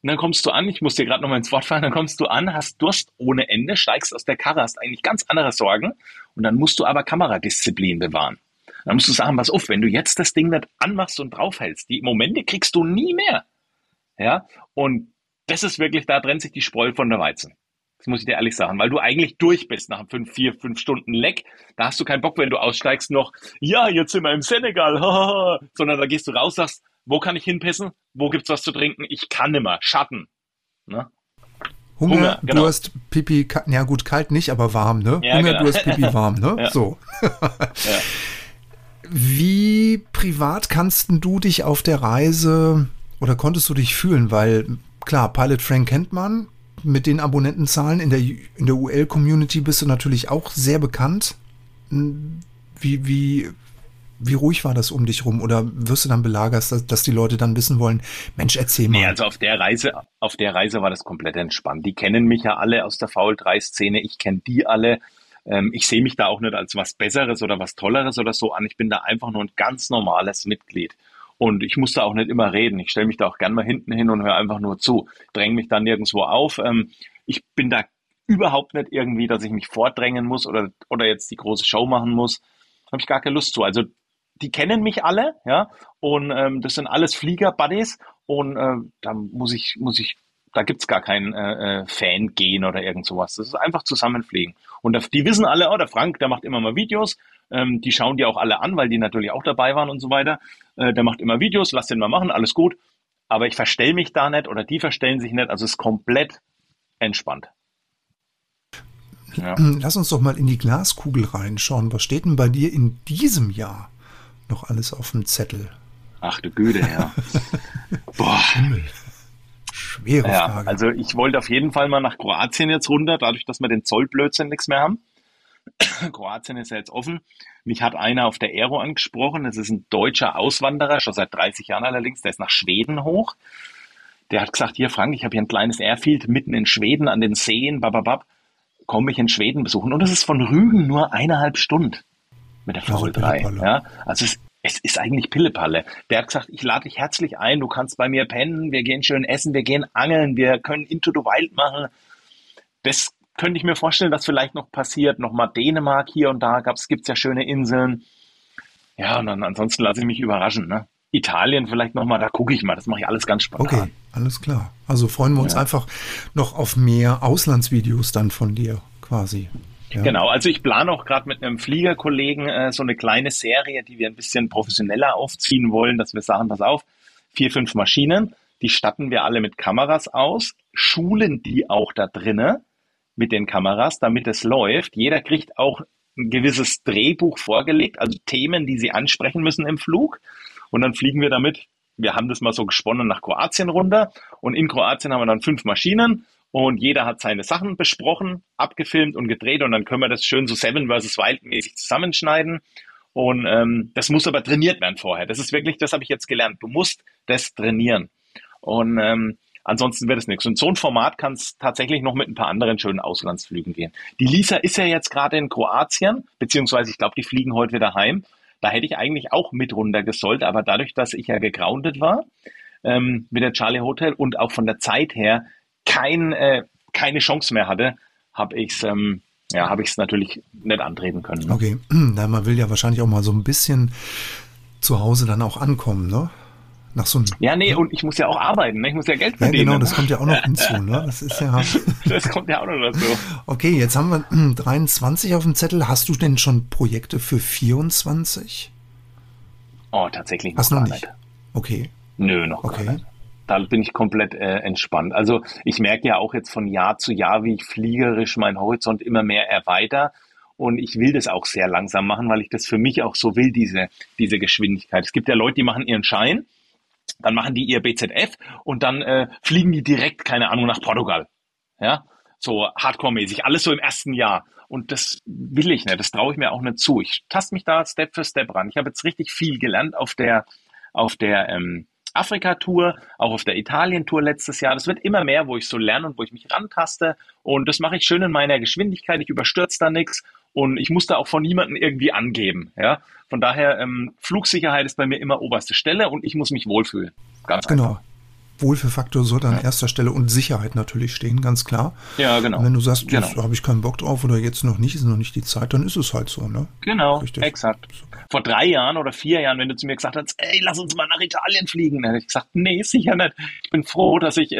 S1: ich muss dir gerade noch mal ins Wort fallen, dann kommst du an, hast Durst ohne Ende, steigst aus der Karre, hast eigentlich ganz andere Sorgen und dann musst du aber Kameradisziplin bewahren. Dann musst du sagen, pass auf, wenn du jetzt das Ding nicht anmachst und draufhältst, die Momente kriegst du nie mehr. Ja, und das ist wirklich, da trennt sich die Spreu von der Weizen. Das muss ich dir ehrlich sagen, weil du eigentlich durch bist nach 5 Stunden Leck. Da hast du keinen Bock, wenn du aussteigst, noch, ja, jetzt sind wir im Senegal, sondern da gehst du raus, sagst, wo kann ich hinpissen? Wo gibt's was zu trinken? Ich kann nimmer. Schatten. Ne?
S3: Hunger,
S1: genau.
S3: Du hast Pipi, ja gut, kalt nicht, aber warm, ne?
S1: Ja,
S3: Hunger,
S1: genau.
S3: Du hast Pipi warm, ne?
S1: Ja.
S3: So.
S1: Ja.
S3: Wie privat kannst du dich auf der Reise oder konntest du dich fühlen? Weil, klar, Pilot Frank kennt man. Mit den Abonnentenzahlen in der UL-Community bist du natürlich auch sehr bekannt. Wie ruhig war das um dich rum? Oder wirst du dann belagert, dass die Leute dann wissen wollen, Mensch, erzähl mal.
S1: Nee, also auf der Reise war das komplett entspannt. Die kennen mich ja alle aus der VL3-Szene. Ich kenne die alle. Ich sehe mich da auch nicht als was Besseres oder was Tolleres oder so an. Ich bin da einfach nur ein ganz normales Mitglied. Und ich muss da auch nicht immer reden. Ich stelle mich da auch gern mal hinten hin und höre einfach nur zu. Dränge mich dann nirgendwo auf. Ich bin da überhaupt nicht irgendwie, dass ich mich vordrängen muss oder jetzt die große Show machen muss. Habe ich gar keine Lust zu. Also die kennen mich alle, ja, und das sind alles Flieger-Buddies und da gibt's gar kein Fan-Gehen oder irgend sowas. Das ist einfach zusammenfliegen. Und die wissen alle, oh, der Frank, der macht immer mal Videos. Die schauen die auch alle an, weil die natürlich auch dabei waren und so weiter. Der macht immer Videos, lass den mal machen, alles gut. Aber ich verstell mich da nicht oder die verstellen sich nicht. Also es ist komplett entspannt. Ja.
S3: Lass uns doch mal in die Glaskugel reinschauen. Was steht denn bei dir in diesem Jahr noch alles auf dem Zettel?
S1: Ach du Güte, ja. Boah.
S3: Himmel. Schwere Frage.
S1: Also ich wollte auf jeden Fall mal nach Kroatien jetzt runter, dadurch, dass wir den Zollblödsinn nichts mehr haben. Kroatien ist ja jetzt offen. Mich hat einer auf der Aero angesprochen. Das ist ein deutscher Auswanderer, schon seit 30 Jahren allerdings. Der ist nach Schweden hoch. Der hat gesagt, hier Frank, ich habe hier ein kleines Airfield mitten in Schweden an den Seen, bababab. Komm mich in Schweden besuchen. Und das ist von Rügen nur 1,5 Stunden mit der VL3. Ja, also es ist eigentlich Pillepalle. Der hat gesagt, ich lade dich herzlich ein, du kannst bei mir pennen, wir gehen schön essen, wir gehen angeln, wir können Into the Wild machen. Das könnte ich mir vorstellen, dass vielleicht noch passiert. Nochmal Dänemark hier und da gibt's ja schöne Inseln. Ja, und dann ansonsten lasse ich mich überraschen. Ne? Italien vielleicht nochmal, da gucke ich mal. Das mache ich alles ganz spontan.
S3: Okay, alles klar. Also freuen wir uns einfach noch auf mehr Auslandsvideos dann von dir quasi. Ja.
S1: Genau, also ich plane auch gerade mit einem Fliegerkollegen so eine kleine Serie, die wir ein bisschen professioneller aufziehen wollen, dass wir sagen, pass auf, 4, 5 Maschinen, die statten wir alle mit Kameras aus, schulen die auch da drinnen mit den Kameras, damit es läuft. Jeder kriegt auch ein gewisses Drehbuch vorgelegt, also Themen, die sie ansprechen müssen im Flug. Und dann fliegen wir damit, wir haben das mal so gesponnen, nach Kroatien runter. Und in Kroatien haben wir dann 5 Maschinen und jeder hat seine Sachen besprochen, abgefilmt und gedreht. Und dann können wir das schön so Seven vs. Wild mäßig zusammenschneiden. Und das muss aber trainiert werden vorher. Das ist wirklich, das habe ich jetzt gelernt. Du musst das trainieren. Und ansonsten wird es nichts. Und so ein Format kann es tatsächlich noch mit ein paar anderen schönen Auslandsflügen gehen. Die Lisa ist ja jetzt gerade in Kroatien, beziehungsweise ich glaube, die fliegen heute wieder heim. Da hätte ich eigentlich auch mit runtergesollt, aber dadurch, dass ich ja gegroundet war mit der Charlie Hotel und auch von der Zeit her keine Chance mehr hatte, habe ich es natürlich nicht antreten können. Ne?
S3: Okay, na, man will ja wahrscheinlich auch mal so ein bisschen zu Hause dann auch ankommen, ne? Nach so einem,
S1: und ich muss ja auch arbeiten, ne? Ich muss ja Geld verdienen.
S3: Ja, genau, das kommt ja auch noch hinzu, ne? Das ist ja.
S1: Das kommt ja auch noch dazu.
S3: Okay, jetzt haben wir 23 auf dem Zettel. Hast du denn schon Projekte für 24?
S1: Oh, tatsächlich
S3: noch gar nicht. Okay.
S1: Nö, noch
S3: gar
S1: nicht. Da bin ich komplett entspannt. Also ich merke ja auch jetzt von Jahr zu Jahr, wie ich fliegerisch meinen Horizont immer mehr erweitere. Und ich will das auch sehr langsam machen, weil ich das für mich auch so will, diese Geschwindigkeit. Es gibt ja Leute, die machen ihren Schein, dann machen die ihr BZF und dann fliegen die direkt, keine Ahnung, nach Portugal. Ja, so Hardcore-mäßig, alles so im ersten Jahr. Und das will ich nicht, das traue ich mir auch nicht zu. Ich taste mich da Step für Step ran. Ich habe jetzt richtig viel gelernt auf der Afrika-Tour, auch auf der Italien-Tour letztes Jahr. Das wird immer mehr, wo ich so lerne und wo ich mich rantaste. Und das mache ich schön in meiner Geschwindigkeit. Ich überstürze da nichts und ich muss da auch von niemandem irgendwie angeben. Ja? Von daher, Flugsicherheit ist bei mir immer oberste Stelle und ich muss mich wohlfühlen. Ganz
S3: genau.
S1: einfach.
S3: Wohlfühlfaktor sollte an erster Stelle und Sicherheit natürlich stehen, ganz klar.
S1: Ja, genau.
S3: Und wenn du sagst, da habe ich keinen Bock drauf oder jetzt noch nicht, ist noch nicht die Zeit, dann ist es halt so, ne?
S1: Genau,
S3: richtig.
S1: Exakt. Vor 3 Jahren oder 4 Jahren, wenn du zu mir gesagt hast, ey, lass uns mal nach Italien fliegen, dann hätte ich gesagt, nee, sicher nicht. Ich bin froh, dass ich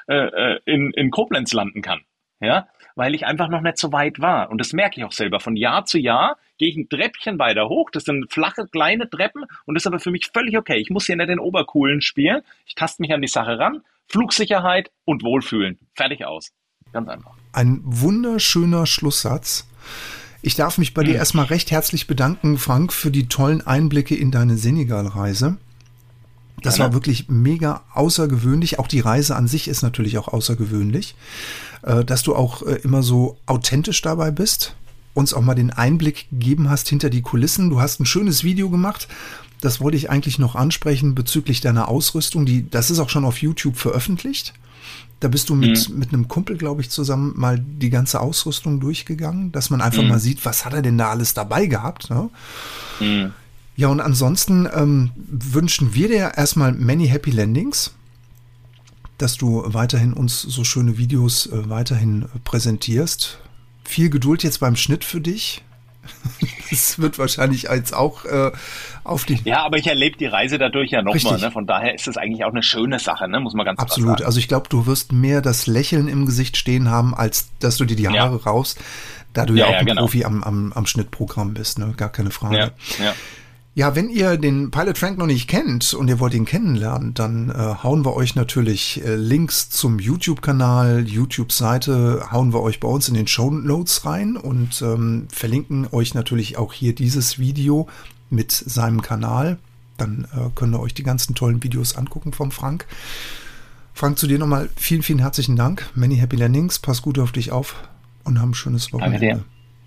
S1: in Koblenz landen kann. Ja, weil ich einfach noch nicht so weit war. Und das merke ich auch selber. Von Jahr zu Jahr gehe ich ein Treppchen weiter hoch. Das sind flache, kleine Treppen. Und das ist aber für mich völlig okay. Ich muss hier nicht den Obercoolen spielen. Ich taste mich an die Sache ran. Flugsicherheit und Wohlfühlen. Fertig aus. Ganz einfach.
S3: Ein wunderschöner Schlusssatz. Ich darf mich bei dir erstmal recht herzlich bedanken, Frank, für die tollen Einblicke in deine Senegal-Reise. Das war wirklich mega außergewöhnlich. Auch die Reise an sich ist natürlich auch außergewöhnlich. Dass du auch immer so authentisch dabei bist, uns auch mal den Einblick gegeben hast hinter die Kulissen. Du hast ein schönes Video gemacht. Das wollte ich eigentlich noch ansprechen bezüglich deiner Ausrüstung. Das ist auch schon auf YouTube veröffentlicht. Da bist du mit einem Kumpel, glaube ich, zusammen mal die ganze Ausrüstung durchgegangen, dass man einfach mal sieht, was hat er denn da alles dabei gehabt. Ne? Ja, und ansonsten wünschen wir dir erstmal many happy landings, dass du weiterhin uns so schöne Videos weiterhin präsentierst. Viel Geduld jetzt beim Schnitt für dich. Das wird wahrscheinlich jetzt auch auf die...
S1: Ja, aber ich erlebe die Reise dadurch ja nochmal. Ne? Von daher ist es eigentlich auch eine schöne Sache, ne? Muss man ganz klar sagen.
S3: Absolut. Also ich glaube, du wirst mehr das Lächeln im Gesicht stehen haben, als dass du dir die Haare raust, da du ja auch ein Profi am Schnittprogramm bist. Ne? Gar keine Frage.
S1: Ja.
S3: Ja, wenn ihr den Pilot Frank noch nicht kennt und ihr wollt ihn kennenlernen, dann hauen wir euch natürlich Links zum YouTube-Kanal, YouTube-Seite, hauen wir euch bei uns in den Shownotes rein und verlinken euch natürlich auch hier dieses Video mit seinem Kanal. Dann könnt ihr euch die ganzen tollen Videos angucken vom Frank. Frank, zu dir nochmal vielen, vielen herzlichen Dank. Many happy landings. Pass gut auf dich auf und haben ein schönes Wochenende.
S1: Danke dir.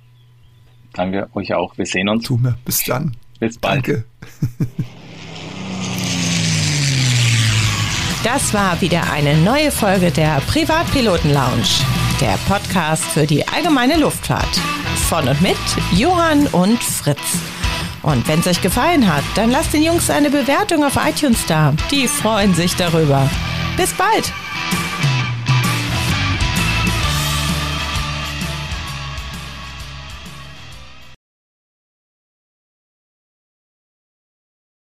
S1: Danke euch auch. Wir sehen uns.
S3: Tu mir. Bis dann.
S1: Bis bald.
S3: Danke.
S2: Das war wieder eine neue Folge der Privatpiloten Lounge, der Podcast für die allgemeine Luftfahrt. Von und mit Johann und Fritz. Und wenn es euch gefallen hat, dann lasst den Jungs eine Bewertung auf iTunes da. Die freuen sich darüber. Bis bald!